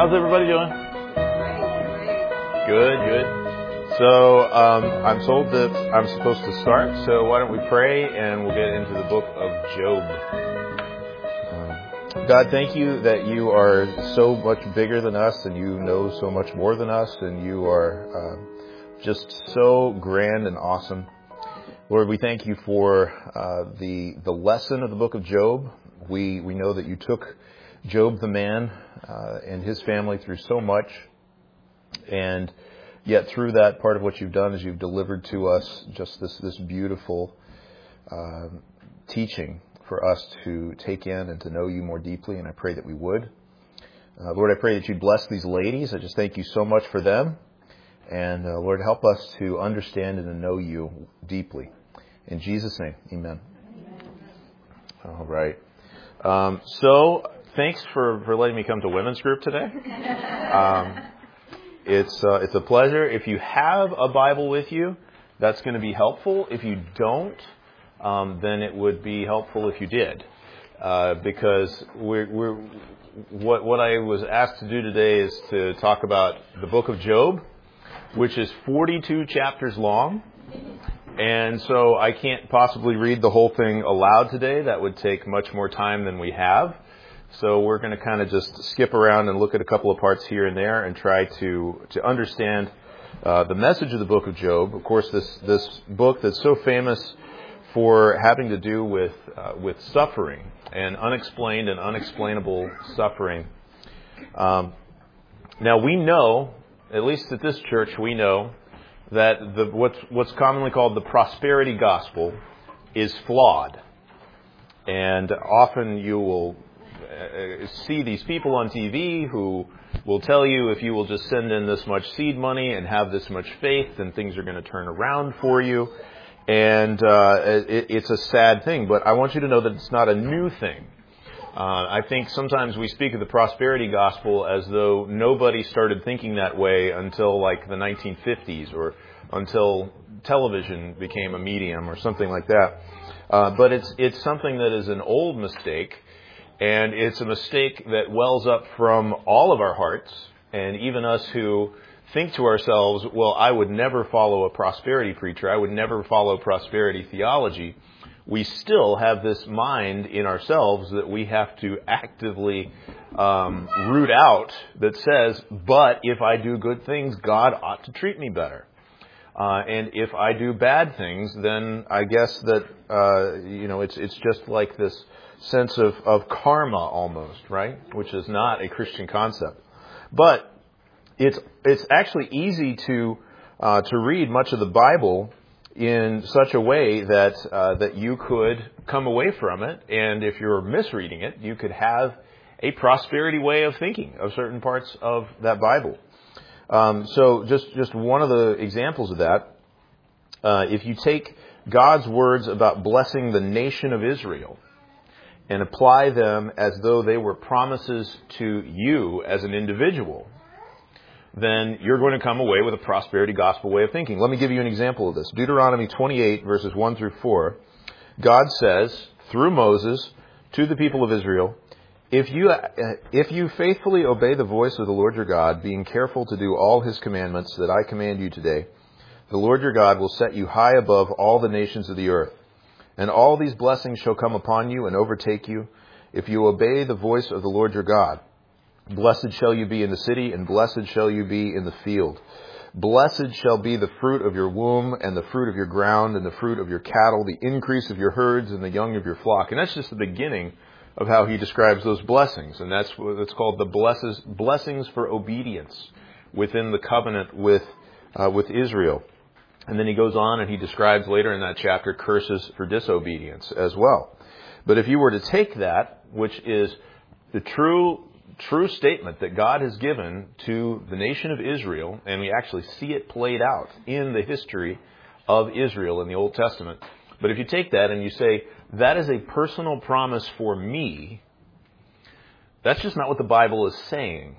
How's everybody doing? Good. So I'm told that I'm supposed to start, so why don't we pray and we'll get into the book of Job. God, thank you that you are so much bigger than us and you know so much more than us and you are just so grand and awesome. Lord, we thank you for the lesson of the book of Job. We know that you took Job the man and his family through so much, and yet through that, part of what you've done is you've delivered to us just this beautiful teaching for us to take in and to know you more deeply, and I pray that we would. Lord, I pray that you'd bless these ladies. I just thank you so much for them. And Lord, help us to understand and to know you deeply. In Jesus' name, amen. All right. So thanks for letting me come to women's group today. It's a pleasure. If you have a Bible with you, that's going to be helpful. If you don't, then it would be helpful if you did, because what I was asked to do today is to talk about the book of Job, which is 42 chapters long. And so I can't possibly read the whole thing aloud today. That would take much more time than we have. So we're going to kind of just skip around and look at a couple of parts here and there and try to understand the message of the book of Job. Of course, this book that's so famous for having to do with suffering and unexplained and unexplainable suffering. Now we know, at least at this church, we know that what's commonly called the prosperity gospel is flawed. And often you will see these people on TV who will tell you if you will just send in this much seed money and have this much faith, then things are going to turn around for you. And it's a sad thing, but I want you to know that it's not a new thing. I think sometimes we speak of the prosperity gospel as though nobody started thinking that way until like the 1950s or until television became a medium or something like that. But it's something that is an old mistake, and it's a mistake that wells up from all of our hearts, and even us who think to ourselves, well, I would never follow a prosperity preacher, I would never follow prosperity theology. We still have this mind in ourselves that we have to actively root out that says, but if I do good things, God ought to treat me better. And if I do bad things, then I guess that, it's just like this sense of karma almost, right? Which is not a Christian concept. But it's actually easy to read much of the Bible in such a way that you could come away from it, and if you're misreading it, you could have a prosperity way of thinking of certain parts of that Bible. So just one of the examples of that, if you take God's words about blessing the nation of Israel and apply them as though they were promises to you as an individual, then you're going to come away with a prosperity gospel way of thinking. Let me give you an example of this. Deuteronomy 28, verses 1 through 4. God says, through Moses, to the people of Israel, if you faithfully obey the voice of the Lord your God, being careful to do all his commandments that I command you today, the Lord your God will set you high above all the nations of the earth. And all these blessings shall come upon you and overtake you, if you obey the voice of the Lord your God. Blessed shall you be in the city, and blessed shall you be in the field. Blessed shall be the fruit of your womb, and the fruit of your ground, and the fruit of your cattle, the increase of your herds, and the young of your flock. And that's just the beginning of how he describes those blessings. And that's what it's called, the blessings for obedience within the covenant with Israel. And then he goes on and he describes later in that chapter curses for disobedience as well. But if you were to take that, which is the true statement that God has given to the nation of Israel, and we actually see it played out in the history of Israel in the Old Testament. But if you take that and you say, that is a personal promise for me, that's just not what the Bible is saying.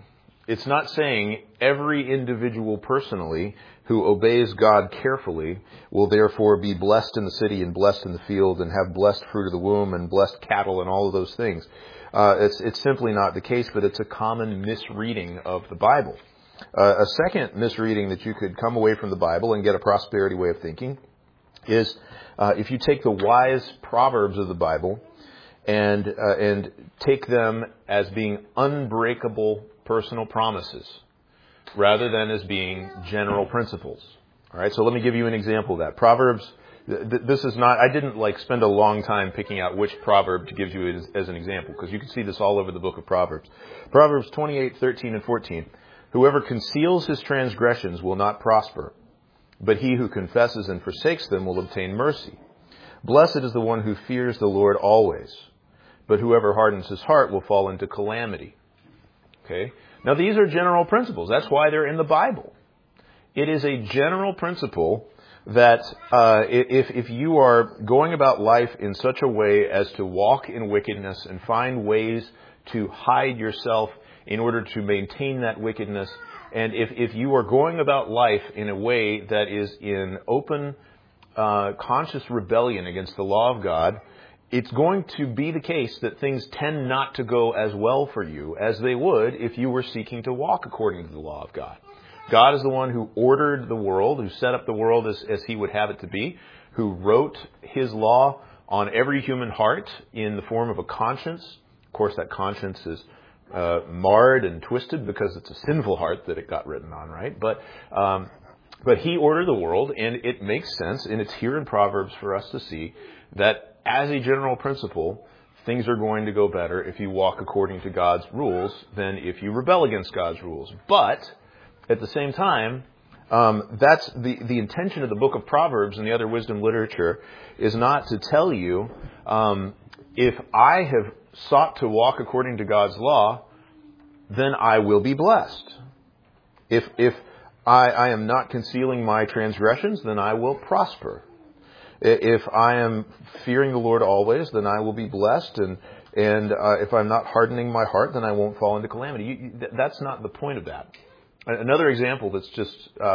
It's not saying every individual personally who obeys God carefully will therefore be blessed in the city and blessed in the field and have blessed fruit of the womb and blessed cattle and all of those things. It's simply not the case, but it's a common misreading of the Bible. A second misreading that you could come away from the Bible and get a prosperity way of thinking is if you take the wise proverbs of the Bible and take them as being unbreakable personal promises rather than as being general principles. All right, so let me give you an example of that. Proverbs, this is not, I didn't spend a long time picking out which proverb to give you as an example, because you can see this all over the book of Proverbs. Proverbs 28, 13, and 14. Whoever conceals his transgressions will not prosper, but he who confesses and forsakes them will obtain mercy. Blessed is the one who fears the Lord always, but whoever hardens his heart will fall into calamity. Okay? Now these are general principles. That's why they're in the Bible. It is a general principle that if you are going about life in such a way as to walk in wickedness and find ways to hide yourself in order to maintain that wickedness, and if you are going about life in a way that is in open, conscious rebellion against the law of God, it's going to be the case that things tend not to go as well for you as they would if you were seeking to walk according to the law of God. God is the one who ordered the world, who set up the world as He would have it to be, who wrote His law on every human heart in the form of a conscience. Of course, that conscience is marred and twisted because it's a sinful heart that it got written on, right? But He ordered the world, and it makes sense, and it's here in Proverbs for us to see that as a general principle, things are going to go better if you walk according to God's rules than if you rebel against God's rules. But at the same time, that's the intention of the book of Proverbs and the other wisdom literature is not to tell you, if I have sought to walk according to God's law, then I will be blessed. If I am not concealing my transgressions, then I will prosper. If I am fearing the Lord always, then I will be blessed. And if I'm not hardening my heart, then I won't fall into calamity. That's not the point of that. Another example that's just,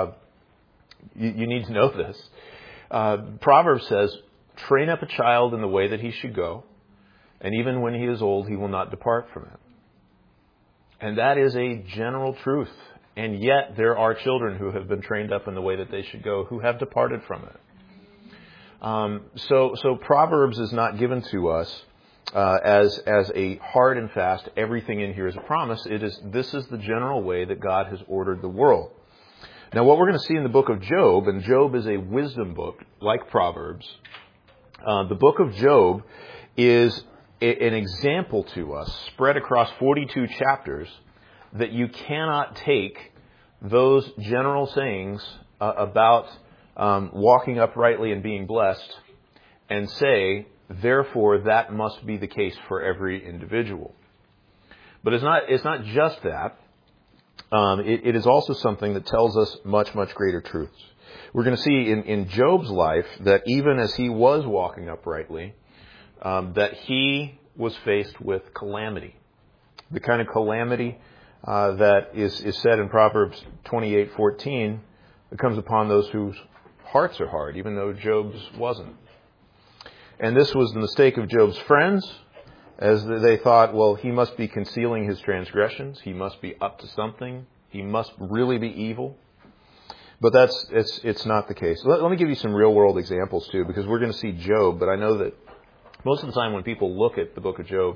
you need to know this. Proverbs says, train up a child in the way that he should go, and even when he is old, he will not depart from it. And that is a general truth. And yet there are children who have been trained up in the way that they should go who have departed from it. So Proverbs is not given to us as a hard and fast, everything in here is a promise. This is the general way that God has ordered the world. Now, what we're going to see in the book of Job, and Job is a wisdom book like Proverbs. The book of Job is an example to us, spread across 42 chapters, that you cannot take those general sayings about walking uprightly and being blessed and say, therefore, that must be the case for every individual. But it's not just that. It is also something that tells us much, much greater truths. We're going to see in Job's life that even as he was walking uprightly, that he was faced with calamity. The kind of calamity that is said in Proverbs 28:14 that comes upon those whose hearts are hard, even though Job's wasn't. And this was the mistake of Job's friends, as they thought, well, he must be concealing his transgressions. He must be up to something. He must really be evil. But it's not the case. Let me give you some real world examples too, because we're going to see Job, but I know that most of the time when people look at the book of Job,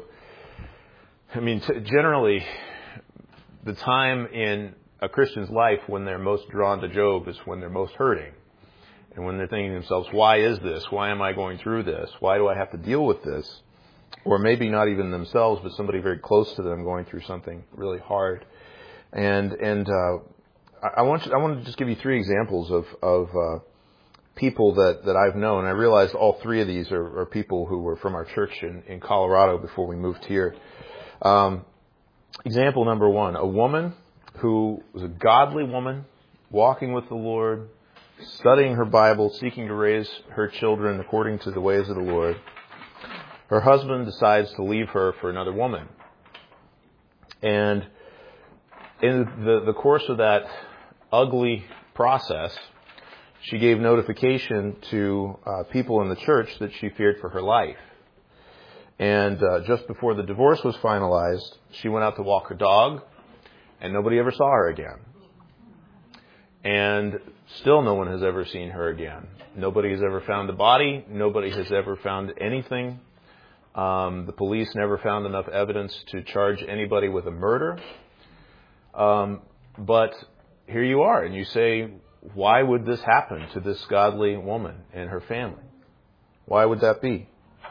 I mean, generally, the time in a Christian's life when they're most drawn to Job is when they're most hurting. And when they're thinking to themselves, why is this? Why am I going through this? Why do I have to deal with this? Or maybe not even themselves, but somebody very close to them going through something really hard. And I want to just give you three examples of people that I've known. I realized all three of these are people who were from our church in Colorado before we moved here. Example number one, a woman who was a godly woman, walking with the Lord, studying her Bible, seeking to raise her children according to the ways of the Lord. Her husband decides to leave her for another woman. And In the course of that ugly process, she gave notification to people in the church that she feared for her life. And just before the divorce was finalized, she went out to walk her dog, and nobody ever saw her again. And still no one has ever seen her again. Nobody has ever found the body. Nobody has ever found anything. The police never found enough evidence to charge anybody with a murder. But here you are, and you say, why would this happen to this godly woman and her family? Why would that be?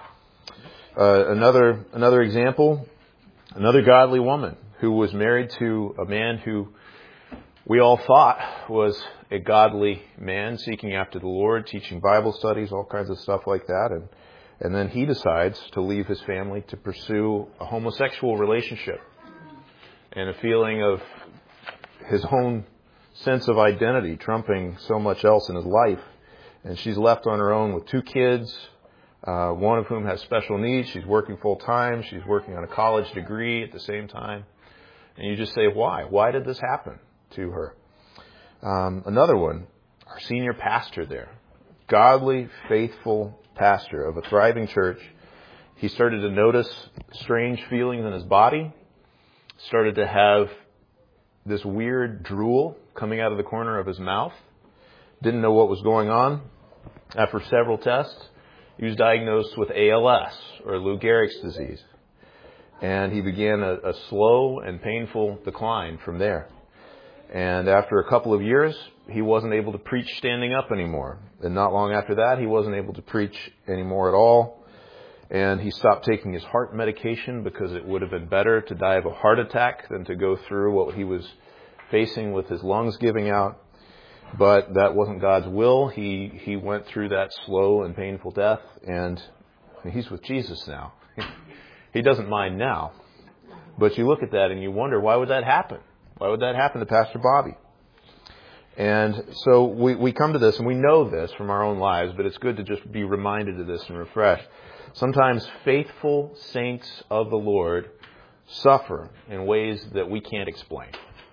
Another example, another godly woman who was married to a man who we all thought was a godly man seeking after the Lord, teaching Bible studies, all kinds of stuff like that. And then he decides to leave his family to pursue a homosexual relationship and a feeling of his own sense of identity trumping so much else in his life. And she's left on her own with 2 kids, one of whom has special needs. She's working full time. She's working on a college degree at the same time. And you just say, why? Why did this happen to her? Another one, our senior pastor there, godly, faithful pastor of a thriving church. He started to notice strange feelings in his body, started to have this weird drool coming out of the corner of his mouth, didn't know what was going on. After several tests, he was diagnosed with ALS, or Lou Gehrig's disease. And he began a slow and painful decline from there. And after a couple of years, he wasn't able to preach standing up anymore. And not long after that, he wasn't able to preach anymore at all. And he stopped taking his heart medication because it would have been better to die of a heart attack than to go through what he was facing with his lungs giving out. But that wasn't God's will. He went through that slow and painful death, and he's with Jesus now. He doesn't mind now. But you look at that and you wonder, why would that happen? Why would that happen to Pastor Bobby? And so we come to this, and we know this from our own lives, but it's good to just be reminded of this and refreshed. Sometimes faithful saints of the Lord suffer in ways that we can't explain.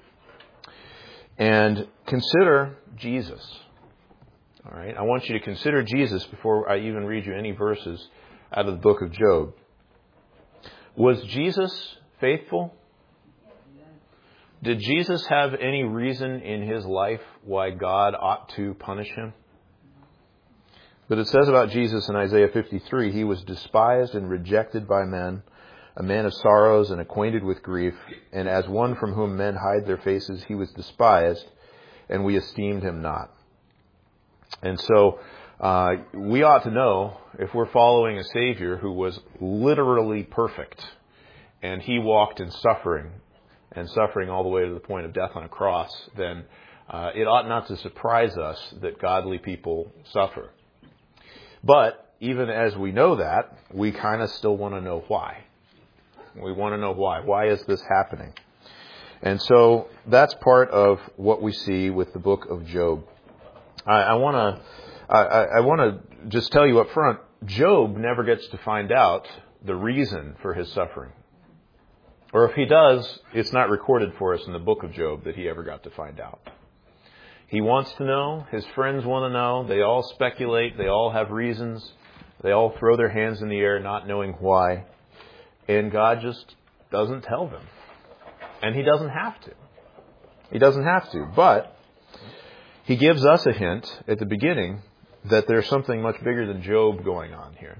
And consider Jesus. All right, I want you to consider Jesus before I even read you any verses out of the book of Job. Was Jesus faithful? Did Jesus have any reason in his life why God ought to punish him? But it says about Jesus in Isaiah 53, he was despised and rejected by men, a man of sorrows and acquainted with grief, and as one from whom men hide their faces, he was despised, and we esteemed him not. And so we ought to know, if we're following a Savior who was literally perfect, and he walked in suffering, and suffering all the way to the point of death on a cross, then it ought not to surprise us that godly people suffer. But even as we know that, we kind of still want to know why. We want to know why. Why is this happening? And so that's part of what we see with the book of Job. I want to just tell you up front, Job never gets to find out the reason for his suffering. Or if he does, it's not recorded for us in the book of Job that he ever got to find out. He wants to know. His friends want to know. They all speculate. They all have reasons. They all throw their hands in the air not knowing why. And God just doesn't tell them. And he doesn't have to. He doesn't have to. But he gives us a hint at the beginning that there's something much bigger than Job going on here.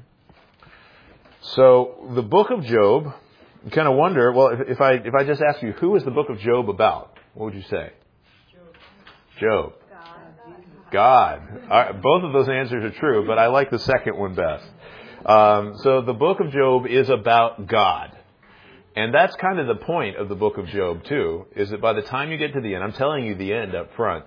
So the book of Job, you kind of wonder, well, if I just ask you, who is the book of Job about? What would you say? Job. God. All right, both of those answers are true, but I like the second one best. So the book of Job is about God. And that's kind of the point of the book of Job, too, is that by the time you get to the end, I'm telling you the end up front,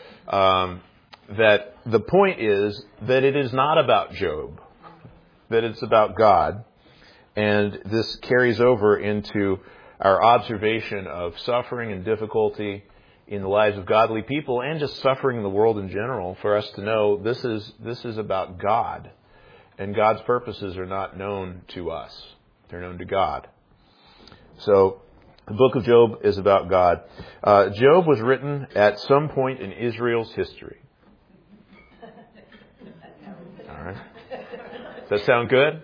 that the point is that it is not about Job, that it's about God. And this carries over into our observation of suffering and difficulty in the lives of godly people, and just suffering in the world in general, for us to know this is about God. And God's purposes are not known to us. They're known to God. So The book of Job is about God. Job was written at some point in Israel's history. All right. Does that sound good?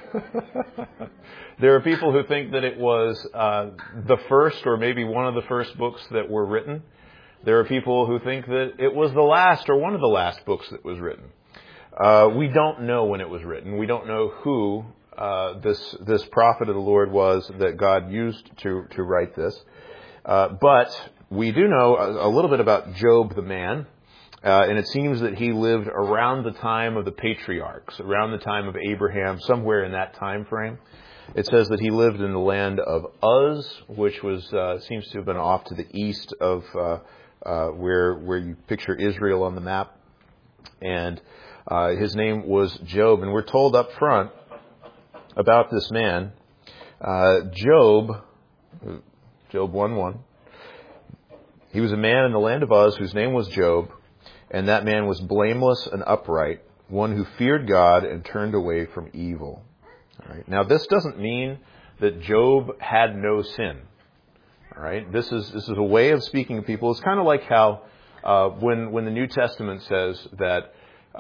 There are people who think that it was the first or maybe one of the first books that were written. There are people who think that it was the last or one of the last books that was written. We don't know when it was written. We don't know who this prophet of the Lord was that God used to write this. But we do know a little bit about Job the man. And it seems that he lived around the time of the patriarchs, around the time of Abraham, somewhere in that time frame. It says that he lived in the land of Uz, which was seems to have been off to the east of where you picture Israel on the map. And his name was Job. And we're told up front about this man, Job 1:1. He was a man in the land of Uz whose name was Job. And that man was blameless and upright, one who feared God and turned away from evil. All right. Now, this doesn't mean that Job had no sin. All right. This is a way of speaking to people. It's kind of like how when the New Testament says that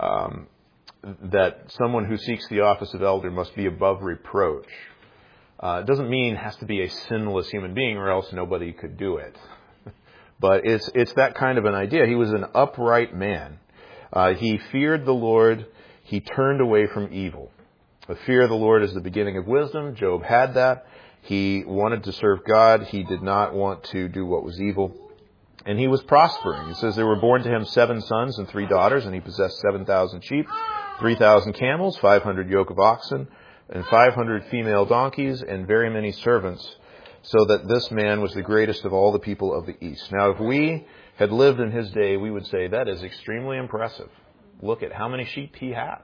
someone who seeks the office of elder must be above reproach. It doesn't mean it has to be a sinless human being, or else nobody could do it. But it's that kind of an idea. He was an upright man. He feared the Lord. He turned away from evil. The fear of the Lord is the beginning of wisdom. Job had that. He wanted to serve God. He did not want to do what was evil. And he was prospering. It says there were born to him 7 sons and 3 daughters, and he possessed 7,000 sheep, 3,000 camels, 500 yoke of oxen, and 500 female donkeys, and very many servants, so that this man was the greatest of all the people of the East. Now, if we had lived in his day, we would say that is extremely impressive. Look at how many sheep he has.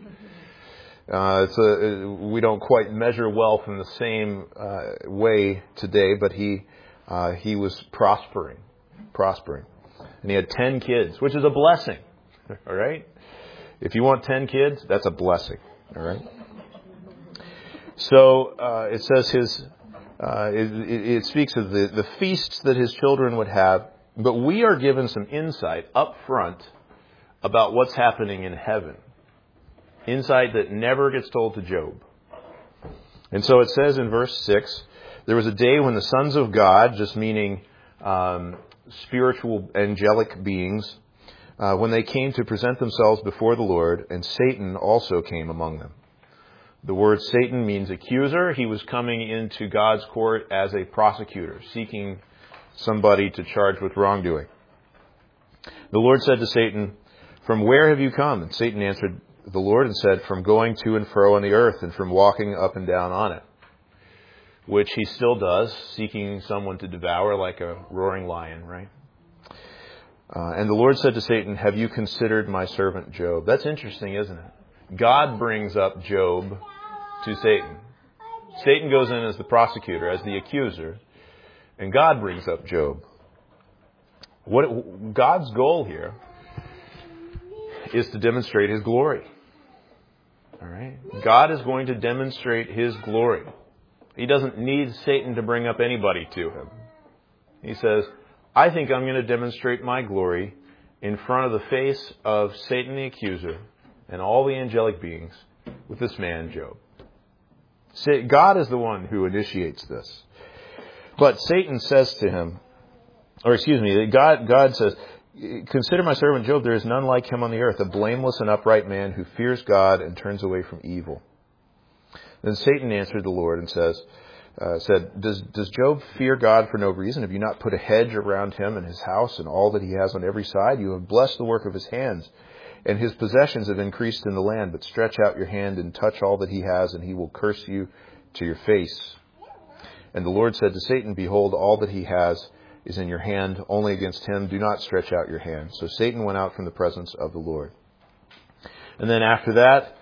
We don't quite measure wealth in the same way today, but he was prospering. And he had 10 kids, which is a blessing. All right? If you want 10 kids, that's a blessing. All right? So it says it speaks of the feasts that his children would have, but we are given some insight up front about what's happening in heaven. Insight that never gets told to Job. And so it says in verse 6, there was a day when the sons of God, just meaning spiritual angelic beings, when they came to present themselves before the Lord, and Satan also came among them. The word Satan means accuser. He was coming into God's court as a prosecutor, seeking somebody to charge with wrongdoing. The Lord said to Satan, "From where have you come?" And Satan answered the Lord and said, "From going to and fro on the earth and from walking up and down on it," which he still does, seeking someone to devour like a roaring lion, right? And the Lord said to Satan, "Have you considered my servant Job?" That's interesting, isn't it? God brings up Job to Satan. Satan goes in as the prosecutor, as the accuser, and God brings up Job. God's goal here is to demonstrate His glory. All right? God is going to demonstrate His glory. He doesn't need Satan to bring up anybody to him. He says, I think I'm going to demonstrate my glory in front of the face of Satan the accuser and all the angelic beings with this man, Job. God is the one who initiates this. But Satan says to him, God says, "Consider my servant Job, there is none like him on the earth, a blameless and upright man who fears God and turns away from evil." Then Satan answered the Lord and said, Does Job fear God for no reason? Have you not put a hedge around him and his house and all that he has on every side? You have blessed the work of his hands, and his possessions have increased in the land. But stretch out your hand and touch all that he has, and he will curse you to your face. And the Lord said to Satan, "Behold, all that he has is in your hand. Only against him do not stretch out your hand." So Satan went out from the presence of the Lord. And then after that,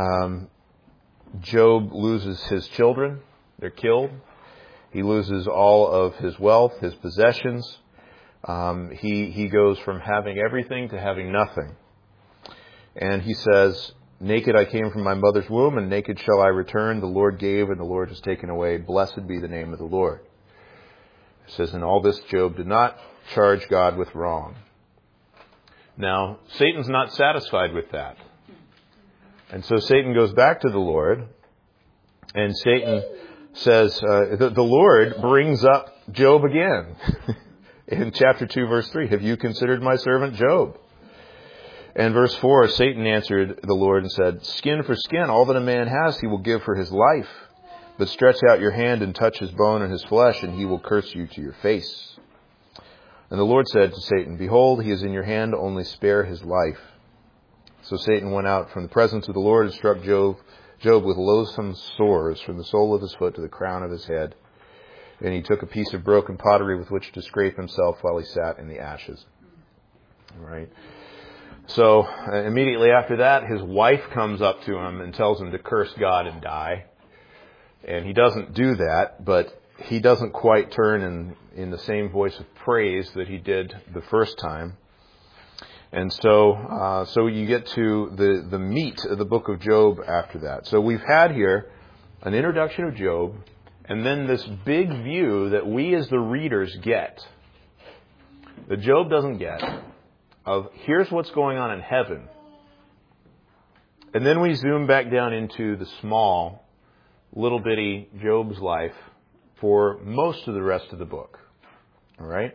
Job loses his children. They're killed. He loses all of his wealth, his possessions. He goes from having everything to having nothing. And he says, "Naked I came from my mother's womb, and naked shall I return. The Lord gave, and the Lord has taken away. Blessed be the name of the Lord." It says, in all this, Job did not charge God with wrong. Now, Satan's not satisfied with that. And so Satan goes back to the Lord, and Satan says, the Lord brings up Job again. In chapter 2, verse 3, have you considered my servant Job? And verse 4, Satan answered the Lord and said, skin for skin, all that a man has he will give for his life. But stretch out your hand and touch his bone and his flesh, and he will curse you to your face. And the Lord said to Satan, behold, he is in your hand, only spare his life. So Satan went out from the presence of the Lord and struck Job with loathsome sores from the sole of his foot to the crown of his head. And he took a piece of broken pottery with which to scrape himself while he sat in the ashes. All right. So immediately after that, his wife comes up to him and tells him to curse God and die. And he doesn't do that, but he doesn't quite turn in the same voice of praise that he did the first time. And so you get to the meat of the book of Job after that. So we've had here an introduction of Job, and then this big view that we as the readers get, that Job doesn't get, of here's what's going on in heaven. And then we zoom back down into the small, little bitty Job's life for most of the rest of the book. All right?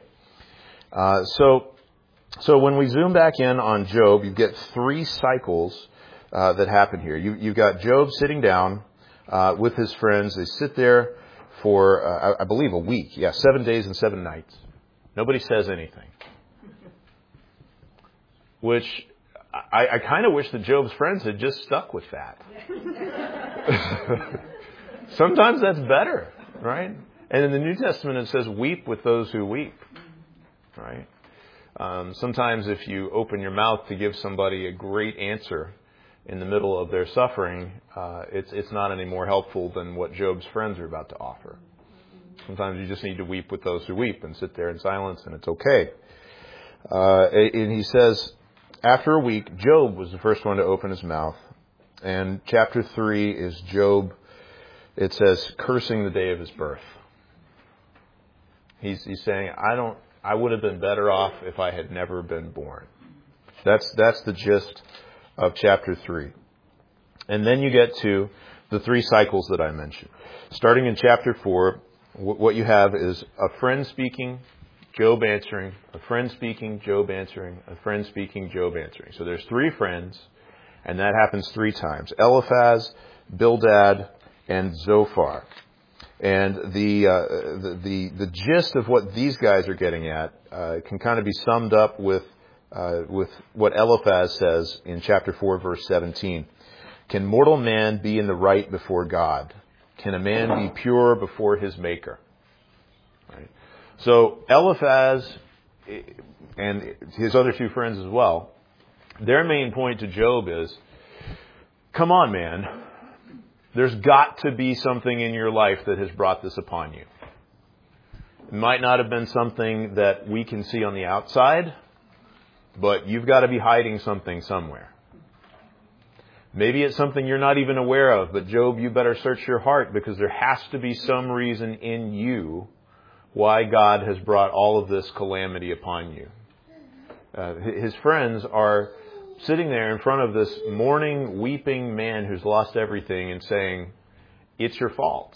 So when we zoom back in on Job, you get three cycles that happen here. You've got Job sitting down with his friends. They sit there for, I believe, a week. 7 days and 7 nights. Nobody says anything. Which I kind of wish that Job's friends had just stuck with that. Sometimes that's better, right? And in the New Testament it says, weep with those who weep, right? Sometimes if you open your mouth to give somebody a great answer in the middle of their suffering, it's not any more helpful than what Job's friends are about to offer. Sometimes you just need to weep with those who weep and sit there in silence, and it's okay. And he says, after a week, Job was the first one to open his mouth. And chapter 3 is Job, it says, cursing the day of his birth. He's saying, I would have been better off if I had never been born. That's the gist of chapter 3. And then you get to the three cycles that I mentioned. Starting in chapter 4, what you have is a friend speaking, Job answering, a friend speaking, Job answering, a friend speaking, Job answering. So there's three friends, and that happens 3 times. Eliphaz, Bildad, and Zophar. And the gist of what these guys are getting at can kind of be summed up with what Eliphaz says in chapter 4, verse 17. Can mortal man be in the right before God? Can a man be pure before his Maker? Right. So Eliphaz and his other 2 friends as well, their main point to Job is, come on, man. There's got to be something in your life that has brought this upon you. It might not have been something that we can see on the outside, but you've got to be hiding something somewhere. Maybe it's something you're not even aware of, but Job, you better search your heart, because there has to be some reason in you why God has brought all of this calamity upon you. His friends are sitting there in front of this mourning, weeping man who's lost everything and saying, it's your fault.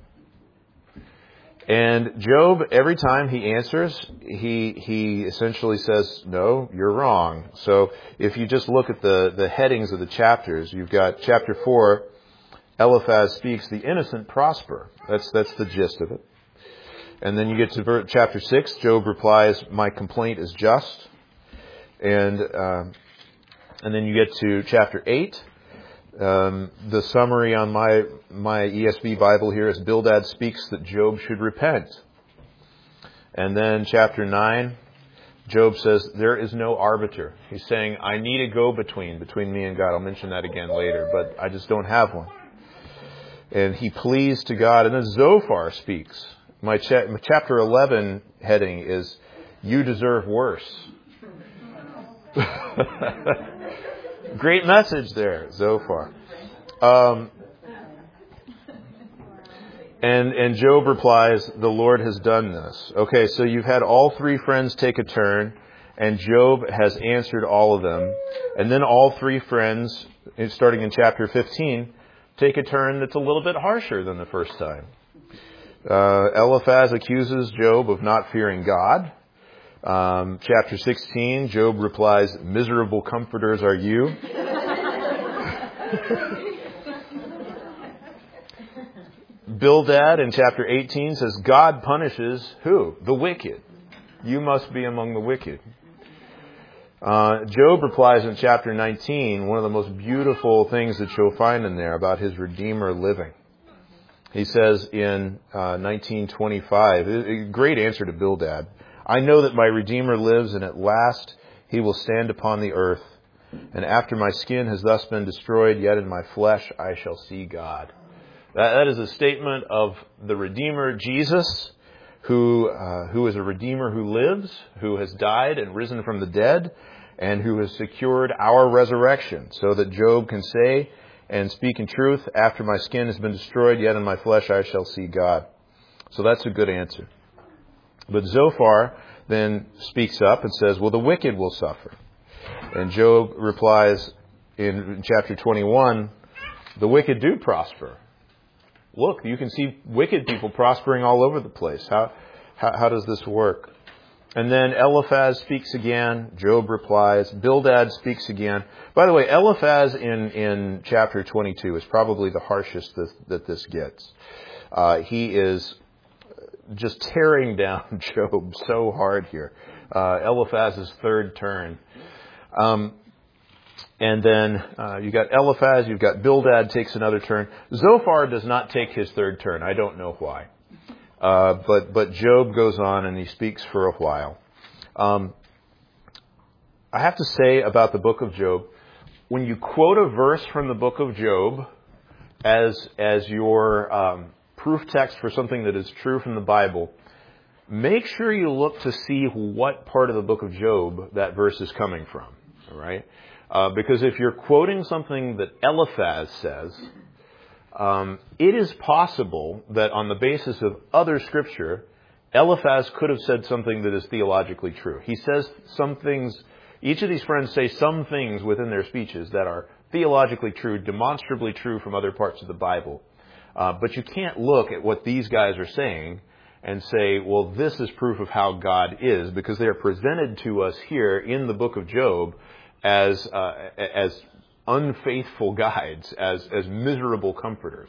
And Job, every time he answers, he essentially says, no, you're wrong. So if you just look at the headings of the chapters, you've got chapter 4, Eliphaz speaks, the innocent prosper. That's the gist of it. And then you get to chapter 6, Job replies, my complaint is just. And then you get to chapter 8. The summary on my ESV Bible here is Bildad speaks that Job should repent. And then chapter 9, Job says there is no arbiter. He's saying, I need a go-between me and God. I'll mention that again later, but I just don't have one. And he pleads to God. And then Zophar speaks. My chapter 11 heading is, you deserve worse. Great message there, Zophar. And Job replies, the Lord has done this. Okay, so you've had all three friends take a turn, and Job has answered all of them. And then all three friends, starting in chapter 15, take a turn that's a little bit harsher than the first time. Eliphaz accuses Job of not fearing God. Chapter 16, Job replies, miserable comforters are you. Bildad in chapter 18 says, God punishes who? The wicked. You must be among the wicked. Job replies in chapter 19, one of the most beautiful things that you'll find in there about his Redeemer living. He says in 19:25, a great answer to Bildad, I know that my Redeemer lives, and at last he will stand upon the earth. And after my skin has thus been destroyed, yet in my flesh I shall see God. That is a statement of the Redeemer, Jesus, who is a Redeemer who lives, who has died and risen from the dead, and who has secured our resurrection, so that Job can say and speak in truth, after my skin has been destroyed, yet in my flesh I shall see God. So that's a good answer. But Zophar then speaks up and says, well, the wicked will suffer. And Job replies in chapter 21, the wicked do prosper. Look, you can see wicked people prospering all over the place. How does this work? And then Eliphaz speaks again. Job replies. Bildad speaks again. By the way, Eliphaz in chapter 22 is probably the harshest that this gets. He is just tearing down Job so hard here. Eliphaz's third turn. And then you've got Eliphaz, you've got Bildad takes another turn. Zophar does not take his third turn. I don't know why. But Job goes on and he speaks for a while. I have to say about the book of Job, when you quote a verse from the book of Job as your proof text for something that is true from the Bible, make sure you look to see what part of the book of Job that verse is coming from. All right? Because if you're quoting something that Eliphaz says, it is possible that on the basis of other scripture, Eliphaz could have said something that is theologically true. He says some things, each of these friends say some things within their speeches that are theologically true, demonstrably true from other parts of the Bible. But you can't look at what these guys are saying and say, well, this is proof of how God is, because they are presented to us here in the book of Job as unfaithful guides, as miserable comforters.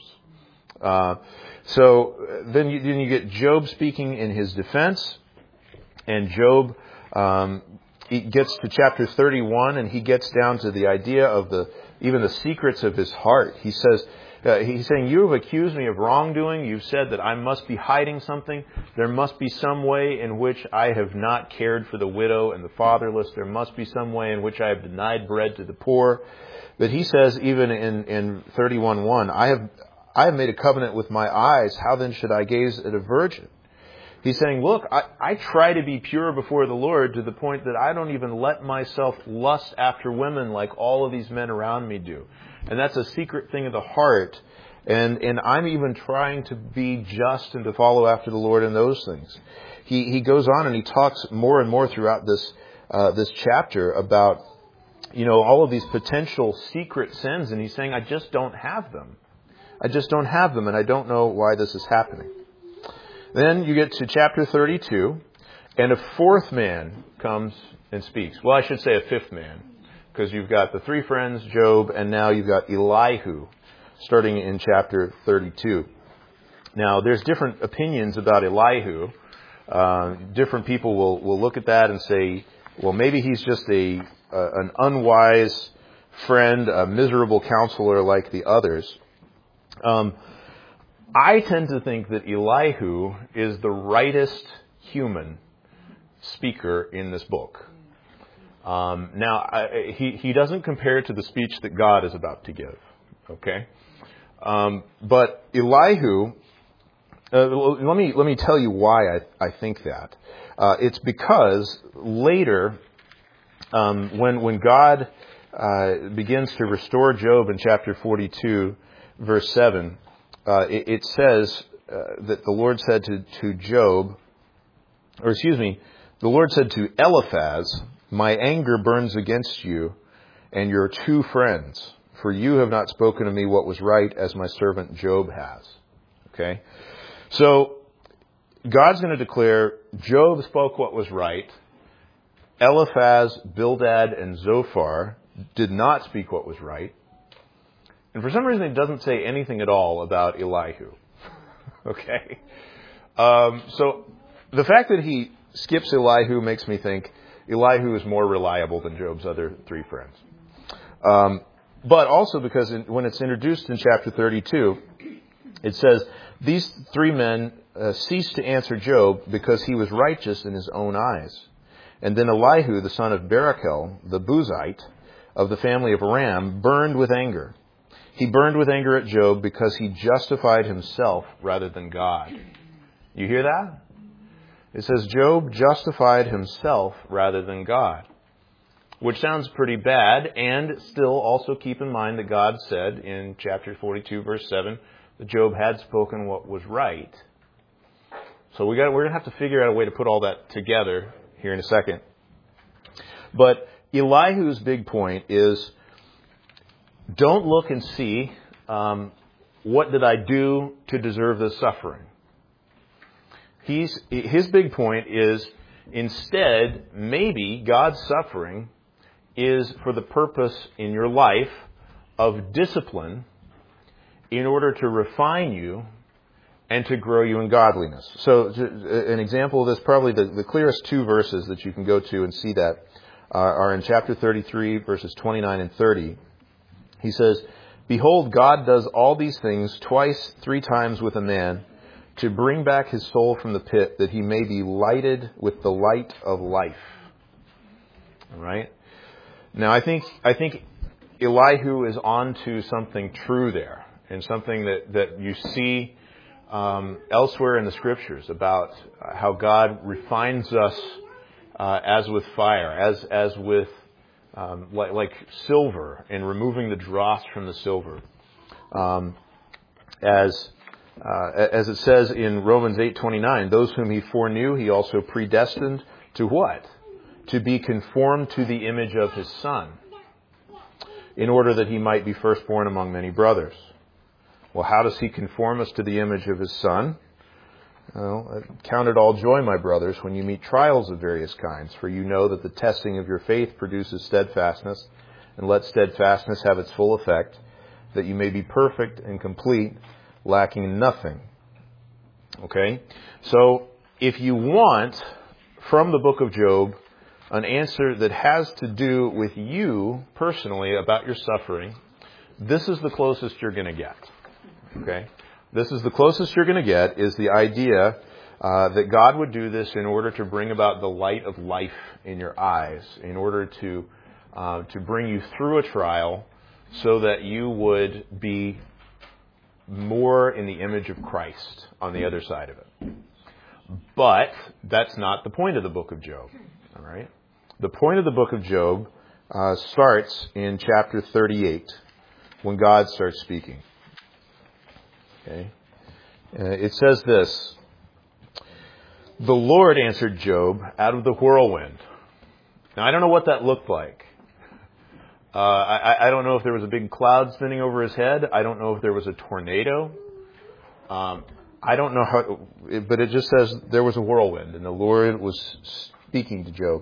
So then you get Job speaking in his defense, and Job he gets to chapter 31, and he gets down to the idea of even the secrets of his heart. He says, he's saying, you have accused me of wrongdoing. You've said that I must be hiding something. There must be some way in which I have not cared for the widow and the fatherless. There must be some way in which I have denied bread to the poor. But he says, even in 31:1, I have made a covenant with my eyes. How then should I gaze at a virgin? He's saying, look, I try to be pure before the Lord to the point that I don't even let myself lust after women like all of these men around me do. And that's a secret thing of the heart. And I'm even trying to be just and to follow after the Lord in those things. He goes on and he talks more and more throughout this chapter about, all of these potential secret sins. And he's saying, I just don't have them. I just don't have them, and I don't know why this is happening. Then you get to chapter 32, and a fourth man comes and speaks. Well, I should say a fifth man, because you've got the three friends, Job, and now you've got Elihu, starting in chapter 32. Now, there's different opinions about Elihu. Different people will look at that and say, well, maybe he's just an unwise friend, a miserable counselor like the others. I tend to think that Elihu is the rightest human speaker in this book. Now, he doesn't compare to the speech that God is about to give. Okay? But Elihu, let me tell you why I think that. It's because later, when God begins to restore Job in chapter 42, verse 7, it says that the Lord said to Job, or excuse me, the Lord said to Eliphaz, "My anger burns against you and your two friends, for you have not spoken to me what was right, as my servant Job has." Okay? So, God's going to declare Job spoke what was right. Eliphaz, Bildad, and Zophar did not speak what was right. And for some reason, it doesn't say anything at all about Elihu. Okay? So, the fact that he skips Elihu makes me think Elihu is more reliable than Job's other three friends. But also because when it's introduced in chapter 32, it says, "These three men ceased to answer Job because he was righteous in his own eyes." And then Elihu, the son of Barachel, the Buzite, of the family of Aram, burned with anger. He burned with anger at Job because he justified himself rather than God. You hear that? It says Job justified himself rather than God, which sounds pretty bad, and still also keep in mind that God said in chapter 42, verse 7, that Job had spoken what was right. So we're going to have to figure out a way to put all that together here in a second. But Elihu's big point is, don't look and see, what did I do to deserve this suffering? His big point is, instead, maybe God's suffering is for the purpose in your life of discipline in order to refine you and to grow you in godliness. So an example of this, probably the clearest two verses that you can go to and see that are in chapter 33, verses 29 and 30. He says, "Behold, God does all these things twice, 3 times with a man, to bring back his soul from the pit, that he may be lighted with the light of life." All right? Now, I think Elihu is onto something true there, and something that you see elsewhere in the Scriptures about how God refines us as with fire, as with like silver, and removing the dross from the silver. As it says in Romans 8:29, "Those whom he foreknew, he also predestined to what? To be conformed to the image of his Son, in order that he might be firstborn among many brothers." Well, how does he conform us to the image of his Son? Well, "Count it all joy, my brothers, when you meet trials of various kinds, for you know that the testing of your faith produces steadfastness, and let steadfastness have its full effect, that you may be perfect and complete, lacking nothing." Okay? So, if you want, from the book of Job, an answer that has to do with you personally about your suffering, this is the closest you're going to get. Okay? This is the closest you're going to get, is the idea that God would do this in order to bring about the light of life in your eyes, in order to bring you through a trial so that you would be more in the image of Christ on the other side of it. But that's not the point of the book of Job. All right? The point of the book of Job starts in chapter 38, when God starts speaking. Okay? It says this: "The Lord answered Job out of the whirlwind." Now, I don't know what that looked like. I don't know if there was a big cloud spinning over his head. I don't know if there was a tornado. I don't know how, but it just says there was a whirlwind, and the Lord was speaking to Job.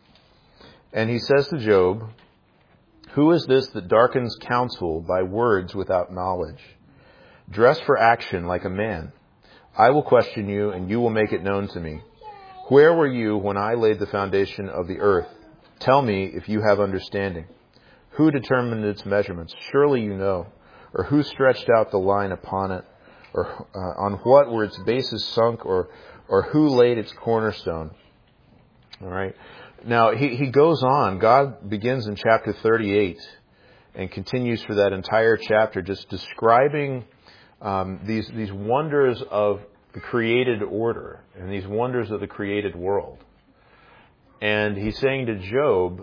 And he says to Job, "Who is this that darkens counsel by words without knowledge? Dress for action like a man. I will question you, and you will make it known to me. Where were you when I laid the foundation of the earth? Tell me if you have understanding. Who determined its measurements? Surely you know. Or who stretched out the line upon it? Or on what were its bases sunk? Or who laid its cornerstone?" All right. Now, he goes on. God begins in chapter 38 and continues for that entire chapter just describing these wonders of the created order and these wonders of the created world. And he's saying to Job,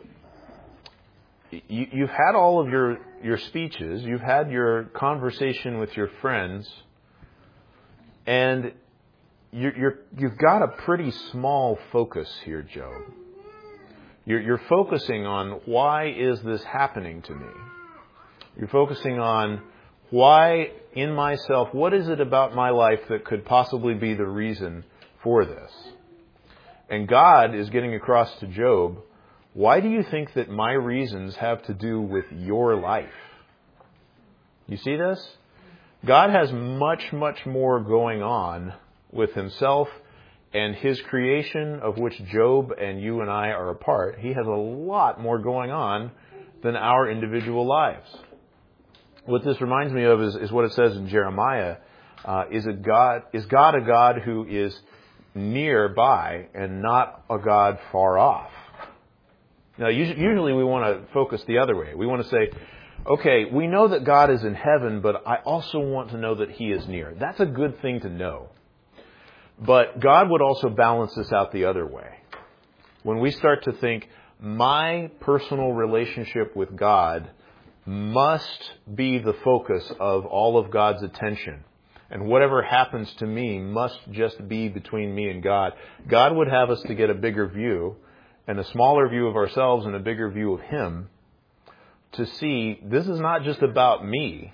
you've had all of your speeches, you've had your conversation with your friends, And you've got a pretty small focus here, Job. You're focusing on, why is this happening to me? You're focusing on, why in myself, what is it about my life that could possibly be the reason for this? And God is getting across to Job, why do you think that my reasons have to do with your life? You see this? God has much, much more going on with himself and his creation, of which Job and you and I are a part. He has a lot more going on than our individual lives. What this reminds me of is what it says in Jeremiah. Is God a God who is nearby and not a God far off? Now, usually we want to focus the other way. We want to say, okay, we know that God is in heaven, but I also want to know that he is near. That's a good thing to know. But God would also balance this out the other way. When we start to think, my personal relationship with God must be the focus of all of God's attention, and whatever happens to me must just be between me and God. God would have us to get a bigger view, and a smaller view of ourselves and a bigger view of him, to see this is not just about me.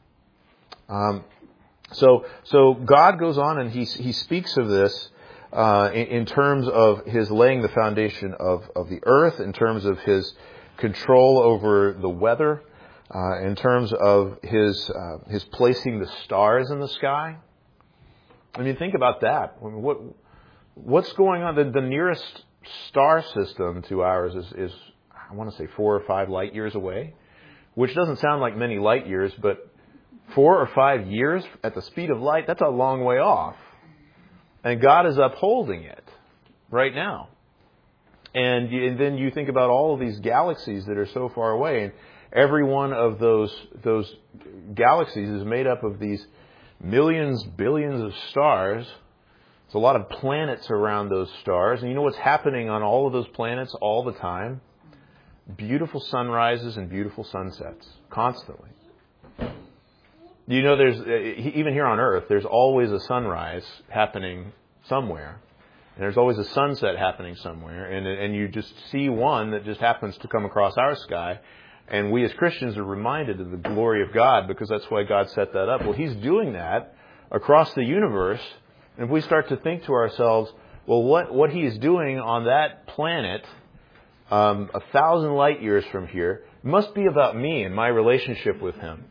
So God goes on and he speaks of this in terms of his laying the foundation of the earth, in terms of his control over the weather, in terms of his placing the stars in the sky. I mean, think about that. I mean, what's going on? The nearest star system to ours is I want to say 4 or 5 light years away, which doesn't sound like many light years, but 4 or 5 years at the speed of light, that's a long way off. And God is upholding it right now. And then you think about all of these galaxies that are so far away, and every one of those galaxies is made up of these millions, billions of stars. There's a lot of planets around those stars. And you know what's happening on all of those planets all the time? Beautiful sunrises and beautiful sunsets, constantly. You know, there's even here on Earth, there's always a sunrise happening somewhere, and there's always a sunset happening somewhere, and you just see one that just happens to come across our sky, and we as Christians are reminded of the glory of God, because that's why God set that up. Well, he's doing that across the universe, and if we start to think to ourselves, well, what he is doing on that planet 1,000 light years from here must be about me and my relationship with him.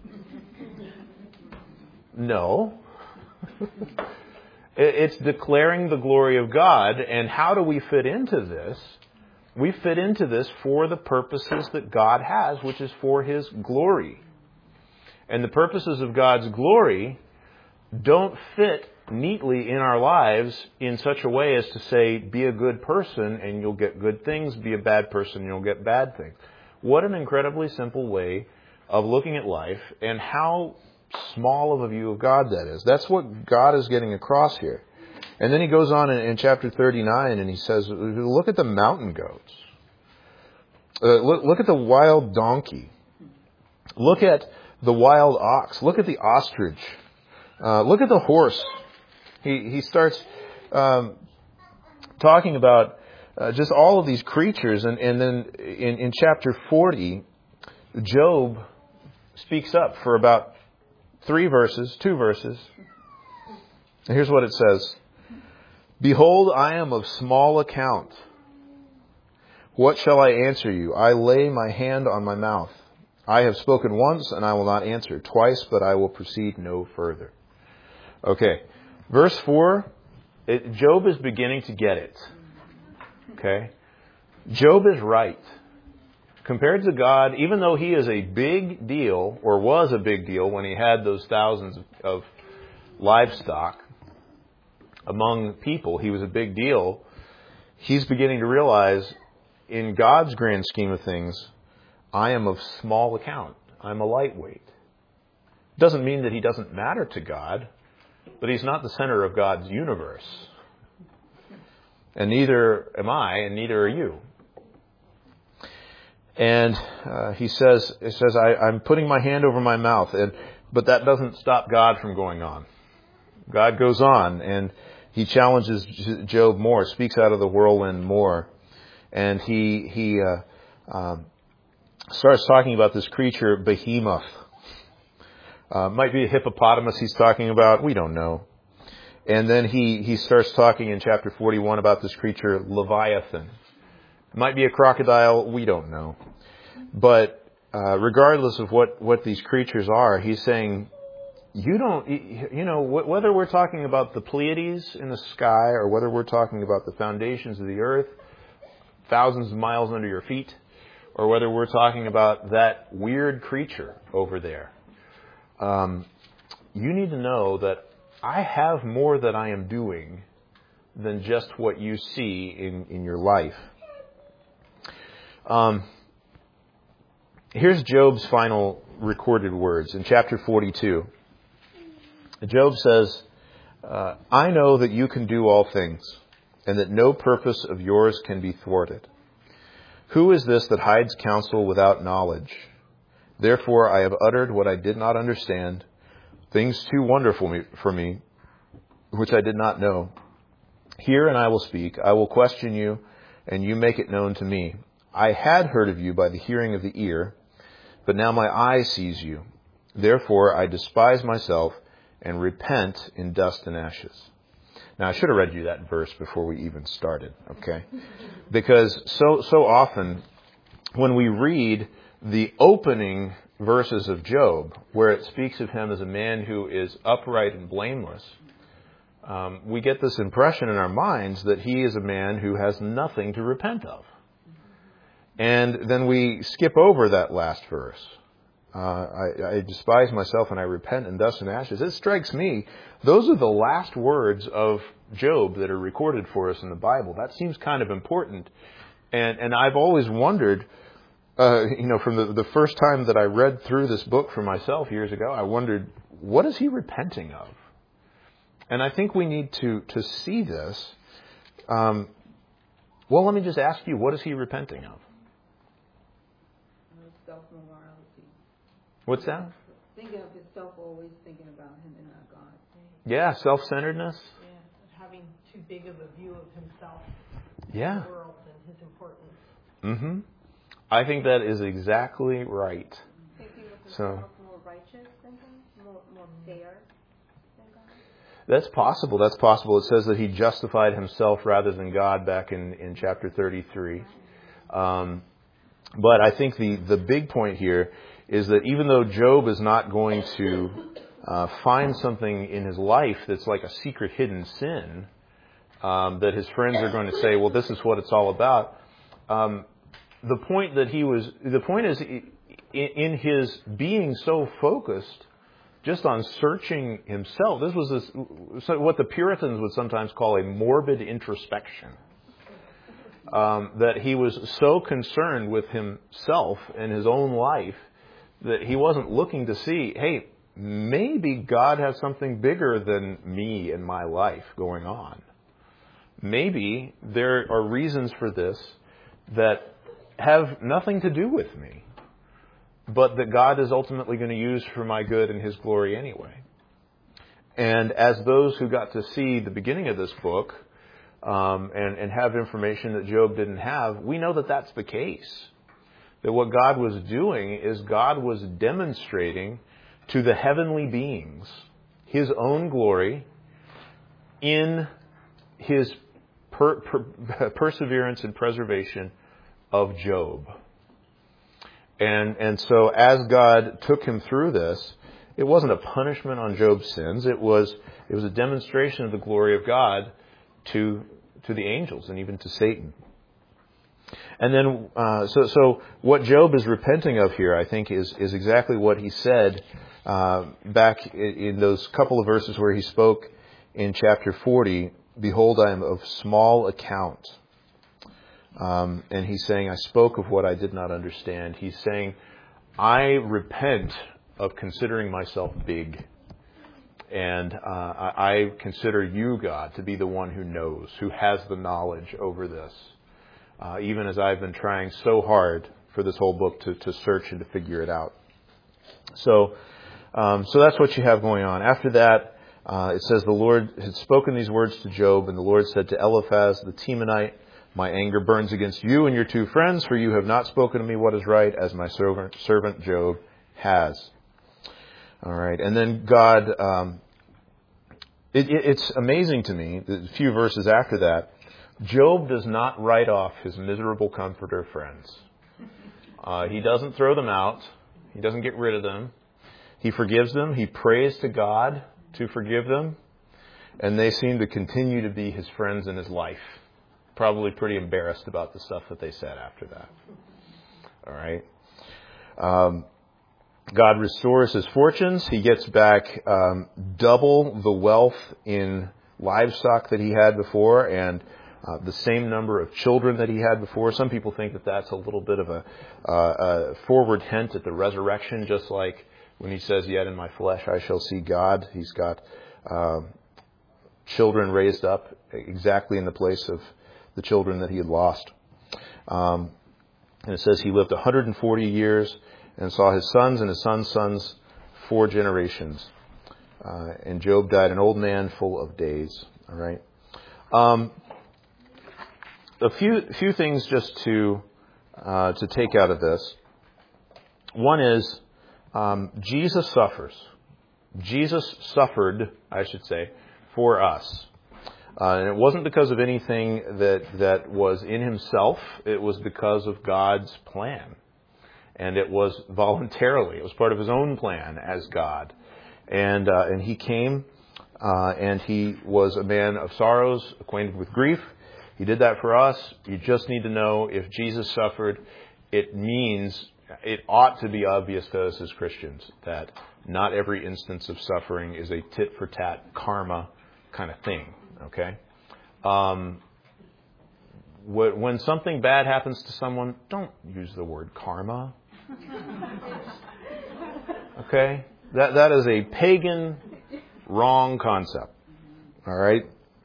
No. It's declaring the glory of God. And how do we fit into this? We fit into this for the purposes that God has, which is for his glory. And the purposes of God's glory don't fit neatly in our lives in such a way as to say, be a good person and you'll get good things, be a bad person and you'll get bad things. What an incredibly simple way of looking at life, and how small of a view of God that is. That's what God is getting across here. And then he goes on in chapter 39 and he says, look at the mountain goats. Look at the wild donkey. Look at the wild ox. Look at the ostrich. Look at the horse. He starts talking about just all of these creatures. And then in chapter 40, Job speaks up for about 2 verses. And here's what it says. Behold, I am of small account. What shall I answer you? I lay my hand on my mouth. I have spoken once, and I will not answer. Twice, but I will proceed no further. Okay. Verse 4, Job is beginning to get it. Okay. Job is right. Compared to God, even though he is a big deal, or was a big deal when he had those thousands of livestock among people, he was a big deal. He's beginning to realize, in God's grand scheme of things, I am of small account. I'm a lightweight. Doesn't mean that he doesn't matter to God, but he's not the center of God's universe. And neither am I, and neither are you. And he says, I'm putting my hand over my mouth, but that doesn't stop God from going on. God goes on, and he challenges Job more, speaks out of the whirlwind more. And he starts talking about this creature, Behemoth. Might be a hippopotamus he's talking about. We don't know. And then he starts talking in chapter 41 about this creature, Leviathan. Might be a crocodile. We don't know. But regardless of what these creatures are, he's saying, whether we're talking about the Pleiades in the sky or whether we're talking about the foundations of the earth, thousands of miles under your feet, or whether we're talking about that weird creature over there, you need to know that I have more that I am doing than just what you see in your life. Here's Job's final recorded words in chapter 42. Job says, I know that you can do all things, and that no purpose of yours can be thwarted. Who is this that hides counsel without knowledge? Therefore I have uttered what I did not understand, things too wonderful for me, which I did not know. Hear and I will speak. I will question you, and you make it known to me. I had heard of you by the hearing of the ear, but now my eye sees you. Therefore I despise myself and repent in dust and ashes. Now, I should have read you that verse before we even started, okay? Because so often when we read the opening verses of Job, where it speaks of him as a man who is upright and blameless, we get this impression in our minds that he is a man who has nothing to repent of. And then we skip over that last verse. I despise myself and I repent in dust and ashes. It strikes me, those are the last words of Job that are recorded for us in the Bible. That seems kind of important. And I've always wondered, from the first time that I read through this book for myself years ago, I wondered, what is he repenting of? And I think we need to see this. Well, let me just ask you, what is he repenting of? Self-morality. What's that? Thinking of himself, always thinking about him and not God. Yeah, self-centeredness. Yeah, having too big of a view of himself, yeah, the world, and his importance. Mm-hmm. I think that is exactly right. Thinking of himself more righteous than him, more fair than God. That's possible. That's possible. It says that he justified himself rather than God back in chapter 33. But I think the big point here is that even though Job is not going to find something in his life that's like a secret hidden sin, that his friends are going to say, well, this is what it's all about. The point is in his being so focused just on searching himself, this was what the Puritans would sometimes call a morbid introspection. That he was so concerned with himself and his own life that he wasn't looking to see, hey, maybe God has something bigger than me and my life going on. Maybe there are reasons for this that have nothing to do with me, but that God is ultimately going to use for my good and his glory anyway. And as those who got to see the beginning of this book, and have information that Job didn't have, we know that that's the case. That what God was doing is God was demonstrating to the heavenly beings his own glory in his perseverance and preservation of Job. And so as God took him through this, it wasn't a punishment on Job's sins. It was a demonstration of the glory of God to the angels and even to Satan. And then, so what Job is repenting of here, I think, is exactly what he said back in those couple of verses where he spoke in chapter 40, behold, I am of small account. And he's saying, I spoke of what I did not understand. He's saying, I repent of considering myself big. And I consider you, God, to be the one who knows, who has the knowledge over this. Even as I've been trying so hard for this whole book to search and to figure it out. So that's what you have going on. After that, It says the Lord had spoken these words to Job, and the Lord said to Eliphaz the Temanite, my anger burns against you and your 2 friends, for you have not spoken to me what is right, as my servant Job has. All right. And then God, it's amazing to me, the few verses after that, Job does not write off his miserable comforter friends. He doesn't throw them out. He doesn't get rid of them. He forgives them. He prays to God to forgive them. And they seem to continue to be his friends in his life. Probably pretty embarrassed about the stuff that they said after that. All right. God restores his fortunes. He gets back double the wealth in livestock that he had before, and the same number of children that he had before. Some people think that that's a little bit of a forward hint at the resurrection, just like when he says, yet in my flesh I shall see God. He's got children raised up exactly in the place of the children that he had lost. And it says he lived 140 years and saw his sons and his sons' sons 4 generations. And Job died an old man full of days. All right. A few things just to take out of this. One is Jesus suffers. Jesus suffered, I should say, for us. And it wasn't because of anything that was in himself. It was because of God's plan. And it was voluntarily. It was part of his own plan as God. And he came, and he was a man of sorrows, acquainted with grief. He did that for us. You just need to know if Jesus suffered, it ought to be obvious to us as Christians that not every instance of suffering is a tit-for-tat karma kind of thing. Okay? When something bad happens to someone, don't use the word karma. Okay? That is a pagan, wrong concept. All right?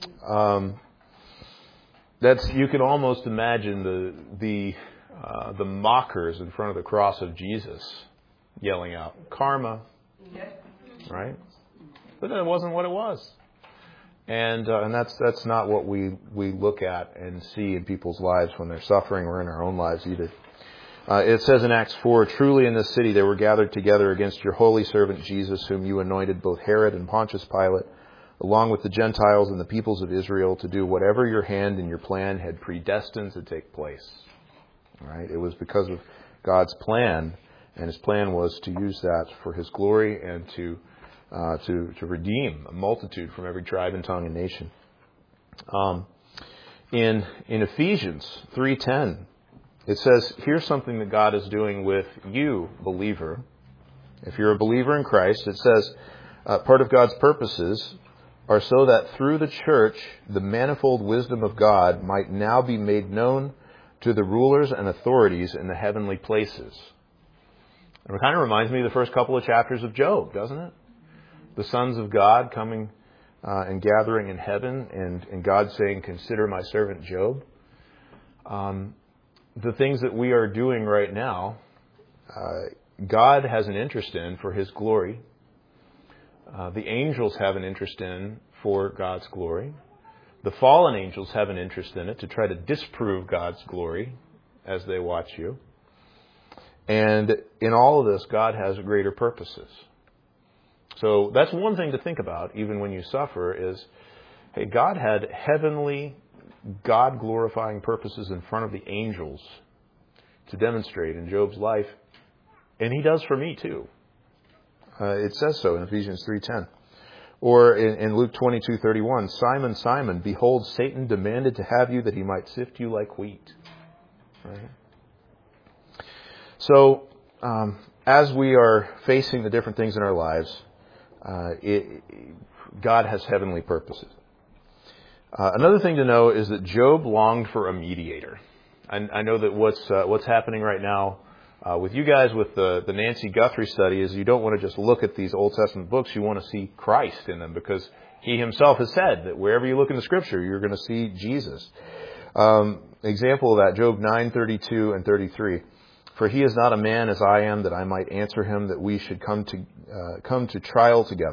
You can almost imagine the mockers in front of the cross of Jesus yelling out, karma. Right? But that wasn't what it was. And that's not what we look at and see in people's lives when they're suffering, or in our own lives either. It says in Acts 4, truly in this city they were gathered together against your holy servant Jesus, whom you anointed, both Herod and Pontius Pilate, along with the Gentiles and the peoples of Israel, to do whatever your hand and your plan had predestined to take place. All right? It was because of God's plan, and his plan was to use that for his glory and to redeem a multitude from every tribe and tongue and nation. In Ephesians 3:10, it says, here's something that God is doing with you, believer. If you're a believer in Christ, it says, part of God's purposes are so that through the church, the manifold wisdom of God might now be made known to the rulers and authorities in the heavenly places. And it kind of reminds me of the first couple of chapters of Job, doesn't it? The sons of God coming and gathering in heaven, and God saying, consider my servant Job. The things that we are doing right now, God has an interest in for his glory. The angels have an interest in for God's glory. The fallen angels have an interest in it to try to disprove God's glory as they watch you. And in all of this, God has greater purposes. So that's one thing to think about, even when you suffer, is, hey, God had heavenly, God-glorifying purposes in front of the angels to demonstrate in Job's life. And he does for me, too. It says so in Ephesians 3:10. Or in Luke 22:31, Simon, Simon, behold, Satan demanded to have you that he might sift you like wheat. Right? So, as we are facing the different things in our lives, God has heavenly purposes. Another thing to know is that Job longed for a mediator. I know that what's happening right now with you guys with the Nancy Guthrie study is you don't want to just look at these Old Testament books. You want to see Christ in them, because he himself has said that wherever you look in the Scripture, you're going to see Jesus. Example of that, Job 9:32 and 33. For he is not a man as I am, that I might answer him, that we should come to trial together.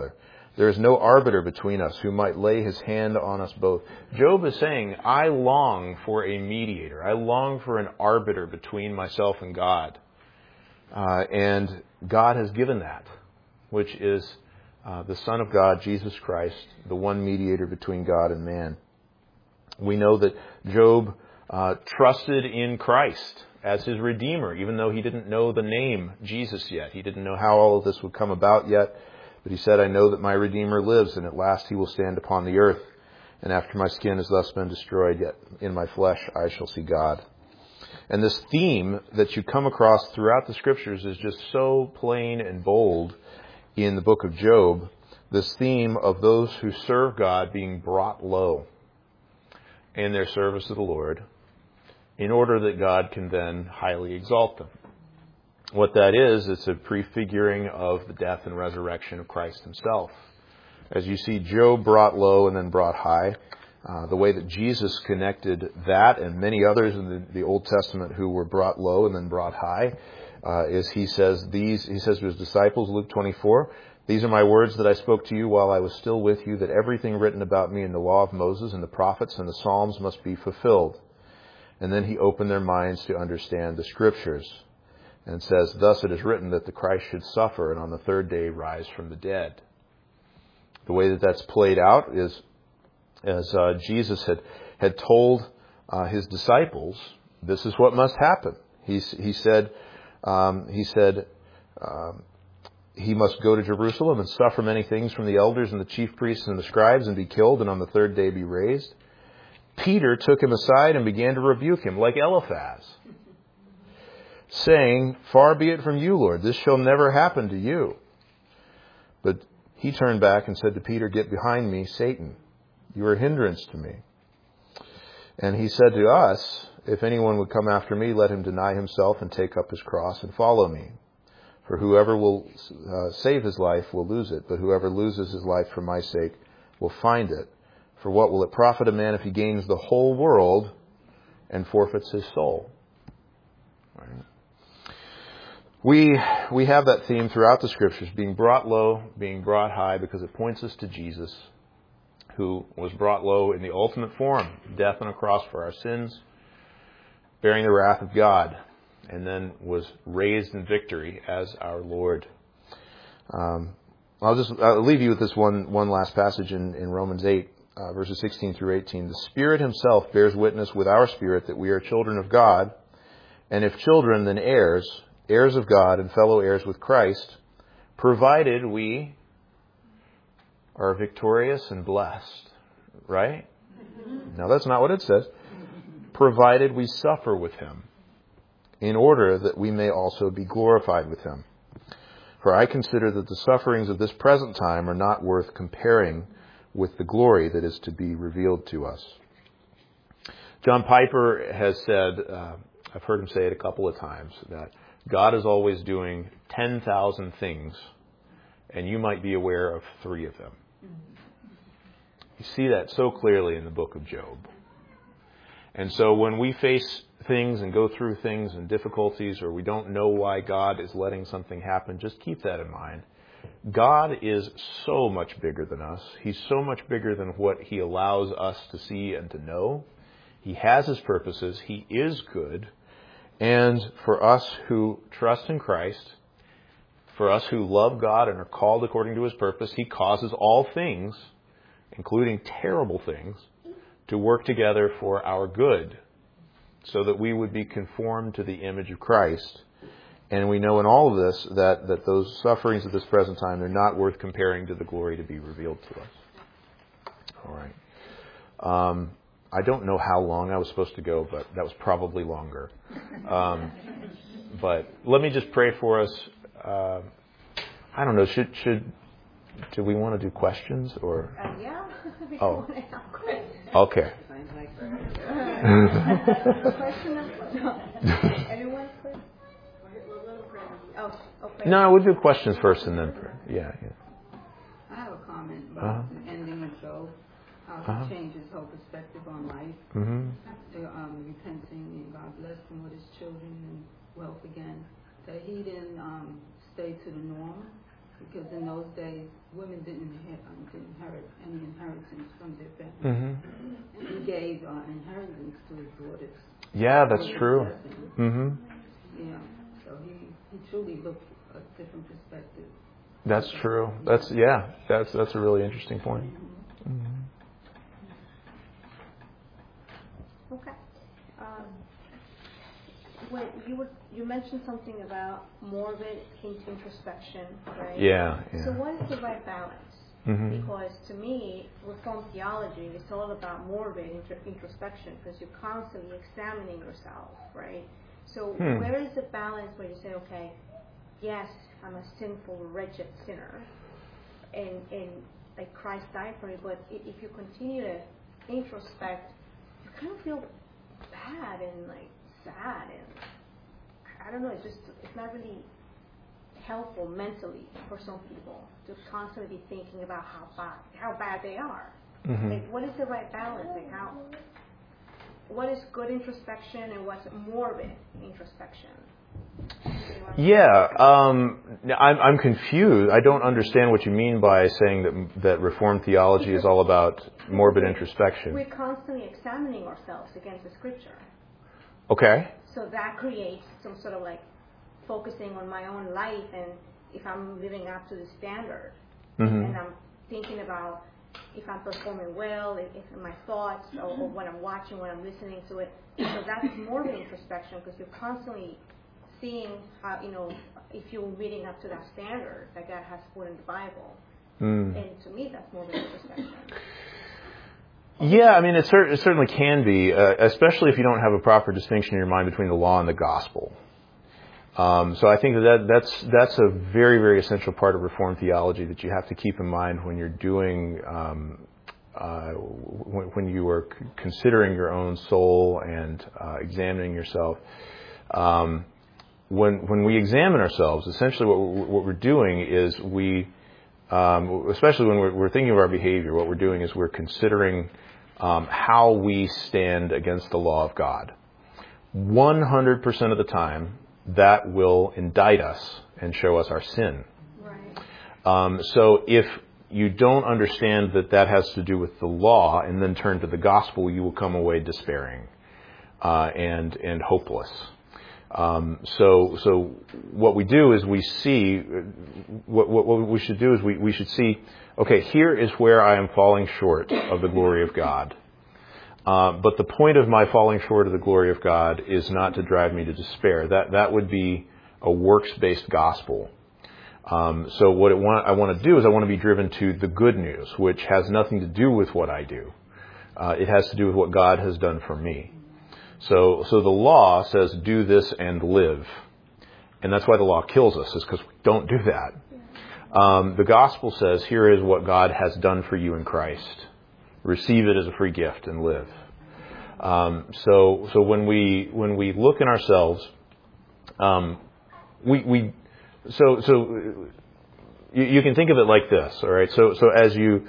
There is no arbiter between us who might lay his hand on us both. Job is saying, I long for a mediator. I long for an arbiter between myself and God. And God has given that, which is the Son of God, Jesus Christ, the one mediator between God and man. We know that Job trusted in Christ as his Redeemer, even though he didn't know the name Jesus yet. He didn't know how all of this would come about yet. But he said, I know that my Redeemer lives, and at last he will stand upon the earth. And after my skin has thus been destroyed, yet in my flesh I shall see God. And this theme that you come across throughout the Scriptures is just so plain and bold in the book of Job. This theme of those who serve God being brought low in their service to the Lord, in order that God can then highly exalt them. What that is, it's a prefiguring of the death and resurrection of Christ himself. As you see Job brought low and then brought high, the way that Jesus connected that and many others in the Old Testament who were brought low and then brought high, is he says to his disciples, Luke 24, these are my words that I spoke to you while I was still with you, that everything written about me in the law of Moses and the prophets and the Psalms must be fulfilled. And then he opened their minds to understand the Scriptures. And says, thus it is written that the Christ should suffer and on the third day rise from the dead. The way that that's played out is, as Jesus had told his disciples, this is what must happen. He said he must go to Jerusalem and suffer many things from the elders and the chief priests and the scribes and be killed and on the third day be raised. Peter took him aside and began to rebuke him, like Eliphaz, saying, far be it from you, Lord, this shall never happen to you. But he turned back and said to Peter, get behind me, Satan. You are a hindrance to me. And he said to us, if anyone would come after me, let him deny himself and take up his cross and follow me. For whoever will save his life will lose it, but whoever loses his life for my sake will find it. For what will it profit a man if he gains the whole world and forfeits his soul? All right. We have that theme throughout the Scriptures, being brought low, being brought high, because it points us to Jesus, who was brought low in the ultimate form, death on a cross for our sins, bearing the wrath of God, and then was raised in victory as our Lord. I'll leave you with this one last passage in Romans 8, verses 16 through 18. The Spirit himself bears witness with our spirit that we are children of God, and if children, then heirs, heirs of God and fellow heirs with Christ, provided we are victorious and blessed. Right? Now that's not what it says. Provided we suffer with him, in order that we may also be glorified with him. For I consider that the sufferings of this present time are not worth comparing with the glory that is to be revealed to us. John Piper has said, I've heard him say it a couple of times, that God is always doing 10,000 things, and you might be aware of 3 of them. You see that so clearly in the book of Job. And so when we face things and go through things and difficulties, or we don't know why God is letting something happen, just keep that in mind. God is so much bigger than us. He's so much bigger than what he allows us to see and to know. He has his purposes. He is good. And for us who trust in Christ, for us who love God and are called according to his purpose, he causes all things, including terrible things, to work together for our good, so that we would be conformed to the image of Christ. And we know in all of this that those sufferings at this present time, they're not worth comparing to the glory to be revealed to us. All right. I don't know how long I was supposed to go, but that was probably longer. But let me just pray for us. I don't know. Do we want to do questions or? Yeah. Oh. Okay. Question anyone, please? No, we'll do questions first and then prayer. Yeah. I have a comment about the ending of Job. How he changes his whole perspective on life. Mm-hmm. Repenting, and God blessed him with his children and wealth again. That he didn't stay to the norm, because in those days, women didn't inherit any inheritance from their family. And he gave inheritance to his daughters. Yeah, that's true. Yeah, so he truly looked at a different perspective. That's true. That's a really interesting point. Okay. When you mentioned something about morbid introspection, right? Yeah. So what is the right balance? Because to me, Reformed theology is all about morbid introspection because you're constantly examining yourself, right? So where is the balance where you say, okay, yes, I'm a sinful, wretched sinner, and like Christ died for me, but if you continue to introspect, you kind of feel bad and like sad, and I don't know, it's not really helpful mentally for some people to constantly be thinking about how bad they are. Like, what is the right balance? Like, what is good introspection and what's morbid introspection? Yeah, I'm confused. I don't understand what you mean by saying that Reformed theology is all about morbid introspection. We're constantly examining ourselves against the Scripture. Okay. So that creates some sort of like focusing on my own life and if I'm living up to the standard. And I'm thinking about if I'm performing well, if my thoughts, or when I'm watching, when I'm listening to it. So that's morbid introspection because you're constantly seeing how, if you're meeting up to that standard that God has put in the Bible. And to me, that's morbid introspection. Yeah, I mean, it certainly can be, especially if you don't have a proper distinction in your mind between the law and the gospel. So I think that's a very, very essential part of Reformed theology that you have to keep in mind when you're doing, when you are considering your own soul and examining yourself. When we examine ourselves, essentially what we're doing is especially when we're thinking of our behavior, what we're doing is we're considering how we stand against the law of God. 100% of the time, that will indict us and show us our sin. Right. So if you don't understand that has to do with the law and then turn to the gospel, you will come away despairing and hopeless. So what we do is we see what we should do is we should see, okay, here is where I am falling short of the glory of God. But the point of my falling short of the glory of God is not to drive me to despair. That would be a works-based gospel. So what I want to do is I want to be driven to the good news, which has nothing to do with what I do. It has to do with what God has done for me. So the law says, do this and live. And that's why the law kills us, is because we don't do that. The gospel says, here is what God has done for you in Christ. Receive it as a free gift and live. So when we look in ourselves, you can think of it like this, all right? So as you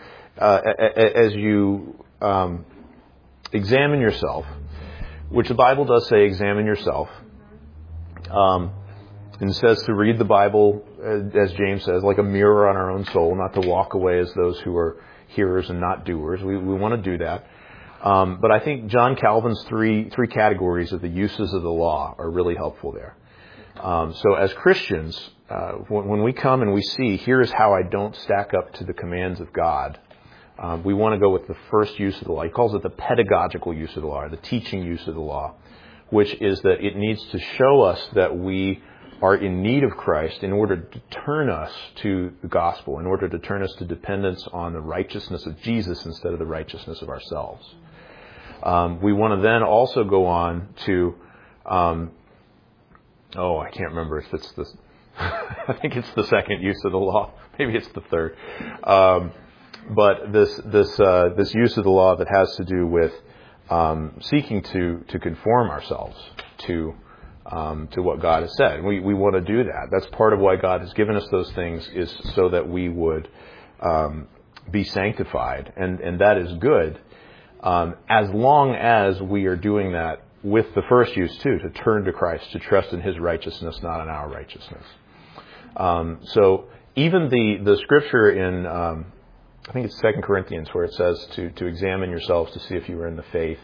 examine yourself, which the Bible does say, examine yourself, and it says to read the Bible, as James says, like a mirror on our own soul, not to walk away as those who are hearers and not doers. We want to do that. But I think John Calvin's three categories of the uses of the law are really helpful there. So as Christians, when we come and we see, here is how I don't stack up to the commands of God, we want to go with the first use of the law. He calls it the pedagogical use of the law, or the teaching use of the law, which is that it needs to show us that we are in need of Christ in order to turn us to the gospel, in order to turn us to dependence on the righteousness of Jesus instead of the righteousness of ourselves. We want to then also go on to, I can't remember if it's the, I think it's the second use of the law. Maybe it's the third. But this use of the law that has to do with seeking to conform ourselves to what God has said. We want to do that. That's part of why God has given us those things, is so that we would be sanctified. And that is good, as long as we are doing that with the first use too, to turn to Christ, to trust in His righteousness, not in our righteousness. So even the scripture in, I think it's 2 Corinthians, where it says to examine yourselves to see if you are in the faith.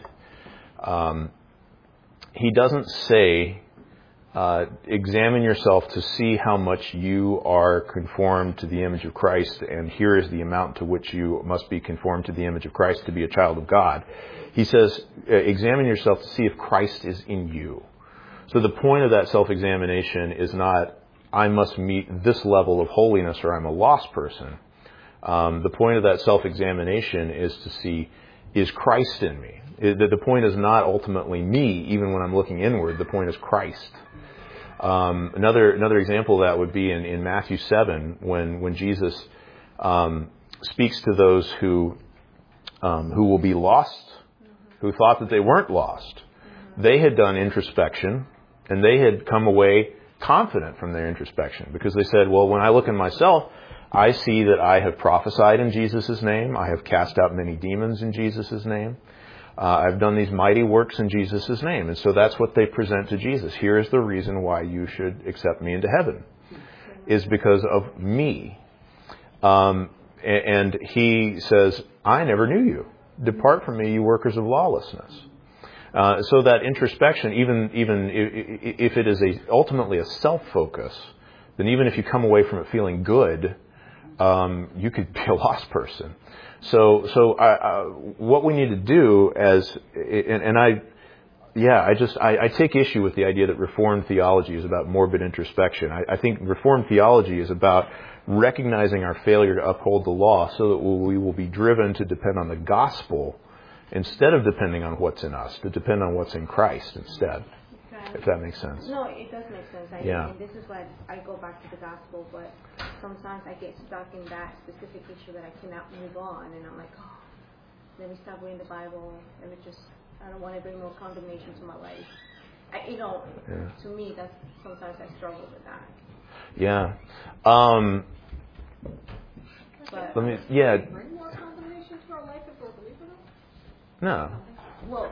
He doesn't say, examine yourself to see how much you are conformed to the image of Christ, and here is the amount to which you must be conformed to the image of Christ to be a child of God. He says, examine yourself to see if Christ is in you. So the point of that self-examination is not, I must meet this level of holiness or I'm a lost person. The point of that self-examination is to see, is Christ in me? The point is not ultimately me, even when I'm looking inward. The point is Christ. Another example of that would be in Matthew 7, when Jesus speaks to those who will be lost, who thought that they weren't lost. They had done introspection, and they had come away confident from their introspection, because they said, well, when I look in myself, I see that I have prophesied in Jesus' name. I have cast out many demons in Jesus' name. I've done these mighty works in Jesus' name. And so that's what they present to Jesus. Here is the reason why you should accept me into heaven, is because of me. And he says, I never knew you. Depart from me, you workers of lawlessness. So that introspection, even if it is ultimately a self-focus, then even if you come away from it feeling good, you could be a lost person. So what we need to do I take issue with the idea that Reformed theology is about morbid introspection. I think Reformed theology is about recognizing our failure to uphold the law so that we will be driven to depend on the gospel instead of depending on what's in us, to depend on what's in Christ instead. If that makes sense. No, it does make sense. And this is why I go back to the gospel, but sometimes I get stuck in that specific issue that I cannot move on, and I'm like, oh, let me stop reading the Bible. I don't want to bring more condemnation to my life. To me, that's sometimes I struggle with that. Yeah. Bring more condemnation to our life if we're believing it? No. Well,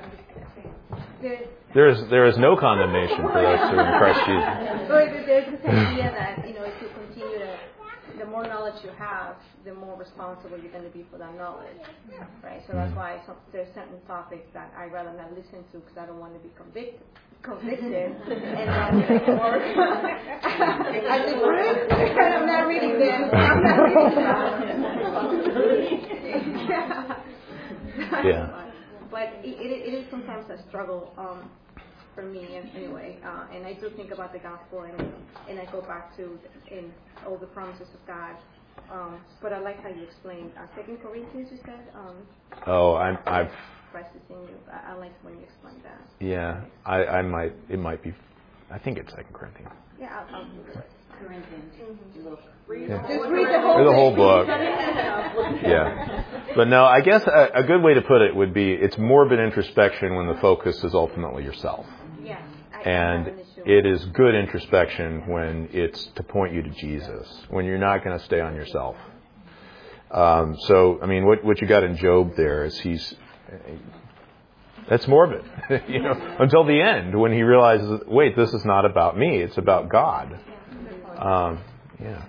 there is no condemnation for those who are in Christ Jesus. But there's this idea that, if you continue the more knowledge you have, the more responsible you're going to be for that knowledge, right? So that's why there's certain topics that I'd rather not listen to because I don't want to be convicted. And I'm not reading this. Yeah. But it is sometimes a struggle for me, anyway. And I do think about the gospel, and I go back to in all the promises of God. But I like how you explained 2 Corinthians. You said. I've. Christ is in you. I like when you explain that. Yeah, It might be. I think it's 2 Corinthians. Yeah, I'll Google it. Corinthians. Look. Just read the whole book. Yeah. But no, I guess a good way to put it would be it's morbid introspection when the focus is ultimately yourself. Yes. And it is good introspection when it's to point you to Jesus, when you're not going to stay on yourself. What you got in Job there is that's morbid, until the end when he realizes, wait, this is not about me, it's about God. Yeah.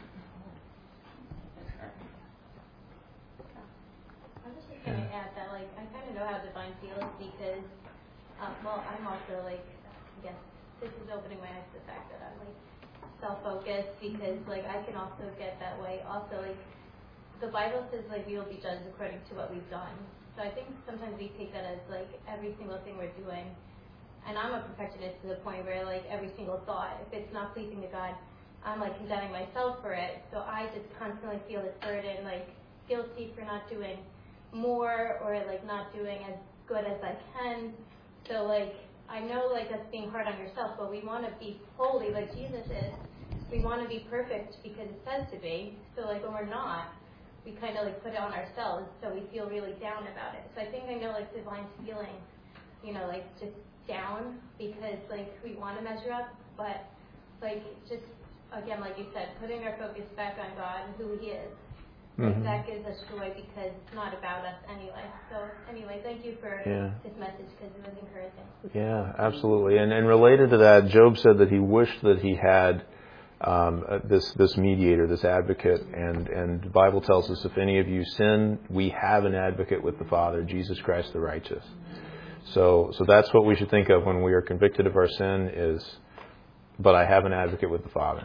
I'm just going to add that, I kind of know how divine feels because, I'm also, this is opening my eyes to the fact that I'm, self-focused because, I can also get that way. Also, the Bible says, we will be judged according to what we've done. So I think sometimes we take that as, every single thing we're doing. And I'm a perfectionist to the point where, every single thought, if it's not pleasing to God, I'm condemning myself for it, so I just constantly feel this burden, guilty for not doing more or not doing as good as I can. So I know that's being hard on yourself, but we want to be holy like Jesus is. We want to be perfect because it says to be. So when we're not, we kind of put it on ourselves, so we feel really down about it. So I think I know divine feeling, just down because we want to measure up, but just. Again, like you said, putting our focus back on God and who He is. Mm-hmm. That gives us joy because it's not about us anyway. So anyway, thank you for this message because it was encouraging. Yeah, absolutely. And related to that, Job said that he wished that he had this mediator, this advocate, and the Bible tells us if any of you sin, we have an advocate with the Father, Jesus Christ the righteous. So that's what we should think of when we are convicted of our sin is, but I have an advocate with the Father,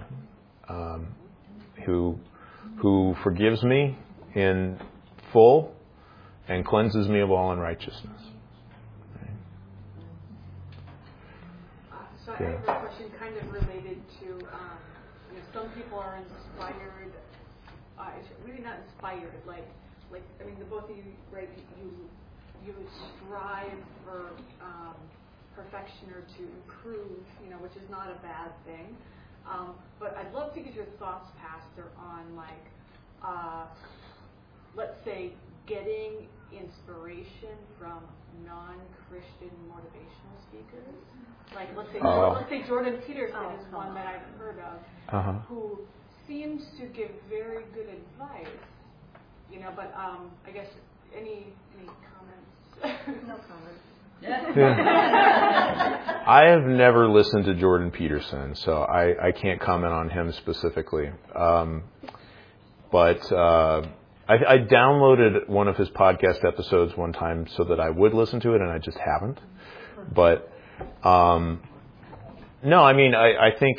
who forgives me in full and cleanses me of all unrighteousness. So I have a question kind of related to, some people are inspired, really not inspired, like I mean, the both of you, right, you strive for perfection or to improve, which is not a bad thing. But I'd love to get your thoughts, Pastor, on let's say getting inspiration from non-Christian motivational speakers. Like let's say Jordan Peterson is one that I've heard of, who seems to give very good advice. But I guess any comments? No comments. I have never listened to Jordan Peterson, so I can't comment on him specifically. But I downloaded one of his podcast episodes one time so that I would listen to it, and I just haven't. But no, I mean, I think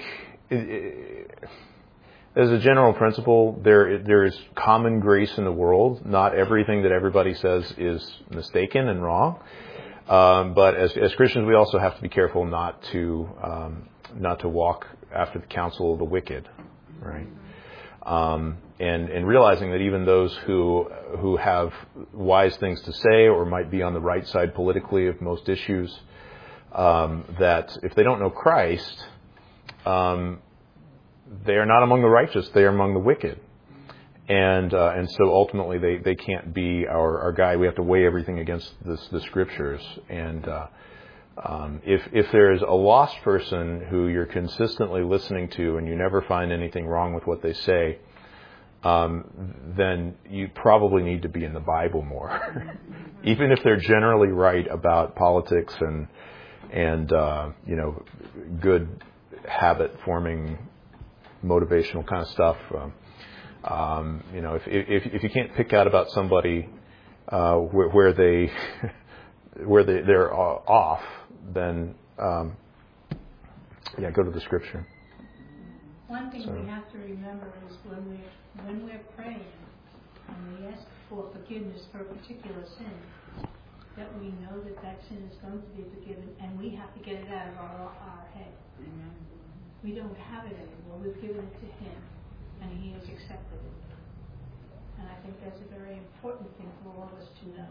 as a general principle, there is common grace in the world. Not everything that everybody says is mistaken and wrong. But as Christians, we also have to be careful not to walk after the counsel of the wicked, right? And realizing that even those who have wise things to say or might be on the right side politically of most issues, that if they don't know Christ, they are not among the righteous; they are among the wicked. And so ultimately they can't be our guide. We have to weigh everything against the scriptures. And if there's a lost person who you're consistently listening to and you never find anything wrong with what they say, then you probably need to be in the Bible more. Even if they're generally right about politics and good habit forming motivational kind of stuff. If you can't pick out about somebody where they're off, then go to the scripture. One thing we have to remember is when we're praying and we ask for forgiveness for a particular sin, that we know that sin is going to be forgiven, and we have to get it out of our head. Amen. We don't have it anymore. We've given it to Him, and He has accepted it. And I think that's a very important thing for all of us to know.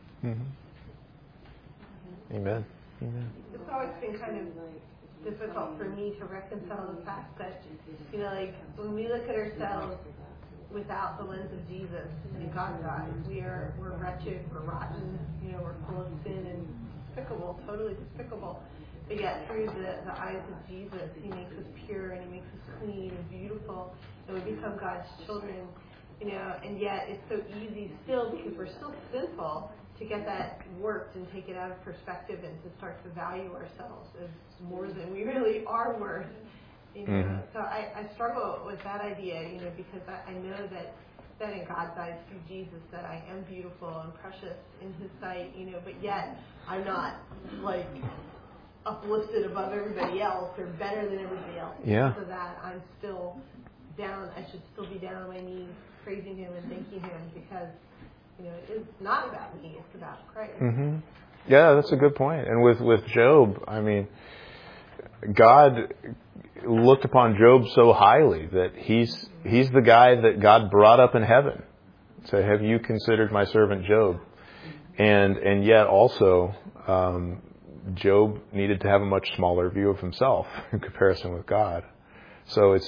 Mm-hmm. Amen. It's always been kind of difficult for me to reconcile the fact that, when we look at ourselves without the lens of Jesus in God's eyes, we're wretched, we're rotten, we're full of sin and despicable, totally despicable. But yet through the eyes of Jesus, He makes us pure and He makes us clean and beautiful, and we become God's children. And yet it's so easy still, because we're still sinful, to get that warped and take it out of perspective and to start to value ourselves as more than we really are worth. Mm-hmm. So I struggle with that idea, because I know that in God's eyes through Jesus that I am beautiful and precious in His sight, but yet I'm not uplifted above everybody else or better than everybody else. Yeah. So that I'm still down, I should still be down on my knees praising Him and thanking Him, because it's not about me, it's about Christ. Mm-hmm. Yeah, that's a good point. And with Job, I mean, God looked upon Job so highly that he's the guy that God brought up in heaven. So have you considered my servant Job? And yet also, Job needed to have a much smaller view of himself in comparison with God. So it's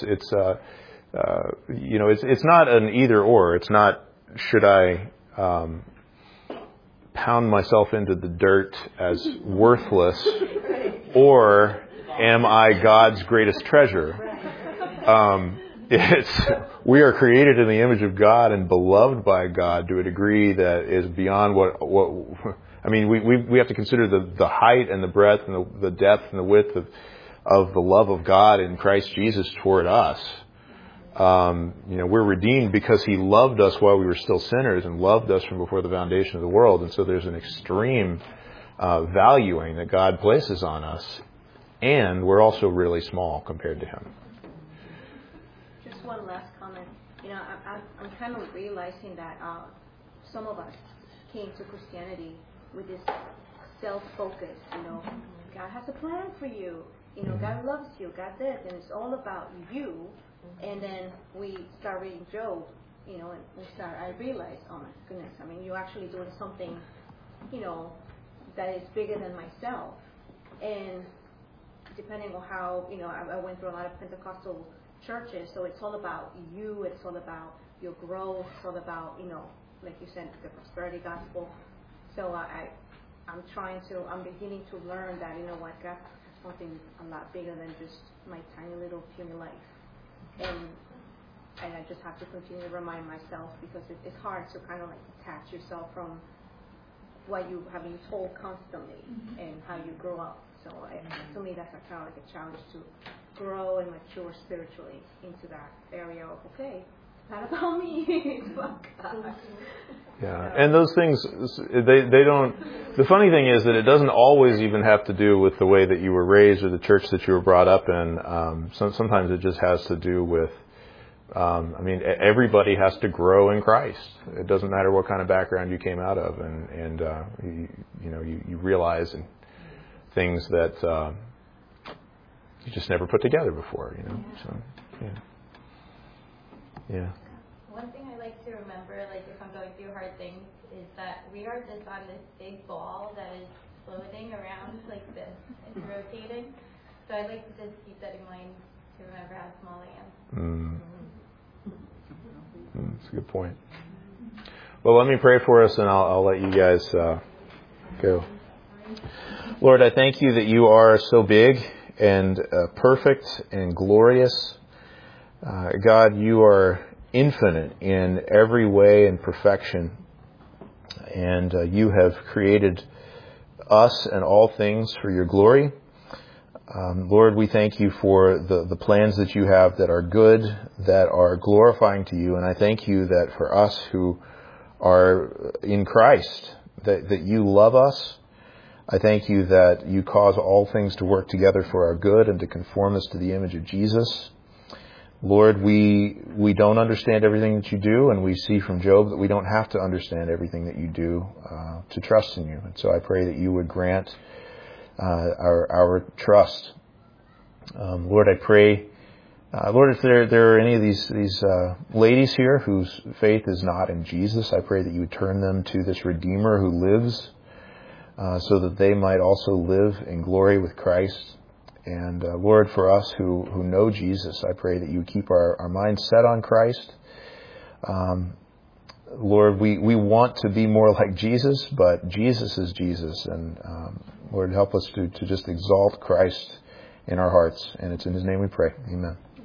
not an either or. It's not, should I pound myself into the dirt as worthless, or am I God's greatest treasure? We are created in the image of God and beloved by God to a degree that is beyond what I mean. We have to consider the height and the breadth and the depth and the width of the love of God in Christ Jesus toward us. We're redeemed because He loved us while we were still sinners and loved us from before the foundation of the world. And so there's an extreme valuing that God places on us. And we're also really small compared to Him. Just one last comment. I'm kind of realizing that some of us came to Christianity with this self-focus. God has a plan for you. God loves you. God this, and it's all about you. And then we start reading Job, and I realize, oh my goodness, you're actually doing something, that is bigger than myself. And depending on how, I went through a lot of Pentecostal churches, so it's all about you, it's all about your growth, it's all about, like you said, the prosperity gospel. So I'm beginning to learn that, God has something a lot bigger than just my tiny little human life. And I just have to continue to remind myself, because it's hard to kind of like detach yourself from what you have been told constantly and how you grow up. So to me, that's kind of like a challenge to grow and mature spiritually into that area of, okay, it's not about me, it's about God. Yeah, and those things, they don't, the funny thing is that it doesn't always even have to do with the way that you were raised or the church that you were brought up in. Sometimes it just has to do with, everybody has to grow in Christ. It doesn't matter what kind of background you came out of, and you realize things that you just never put together before, So, yeah. One thing I like to remember, if I'm going through hard things, is that we are just on this big ball that is floating around like this. It's rotating. So I'd like to just keep that in mind to remember how small I am. That's a good point. Well, let me pray for us, and I'll let you guys go. Lord, I thank you that you are so big and perfect and glorious. God, you are infinite in every way and perfection. And you have created us and all things for your glory. Lord, we thank you for the plans that you have that are good, that are glorifying to you. And I thank you that for us who are in Christ, that you love us. I thank you that you cause all things to work together for our good and to conform us to the image of Jesus. Lord, we don't understand everything that you do, and we see from Job that we don't have to understand everything that you do to trust in you. And so I pray that you would grant our trust. Lord, I pray, Lord, if there are any of these ladies here whose faith is not in Jesus, I pray that you would turn them to this Redeemer who lives, so that they might also live in glory with Christ. And Lord, for us who know Jesus, I pray that you would keep our minds set on Christ. Lord, we want to be more like Jesus, but Jesus is Jesus. And Lord, help us to just exalt Christ in our hearts. And it's in His name we pray. Amen.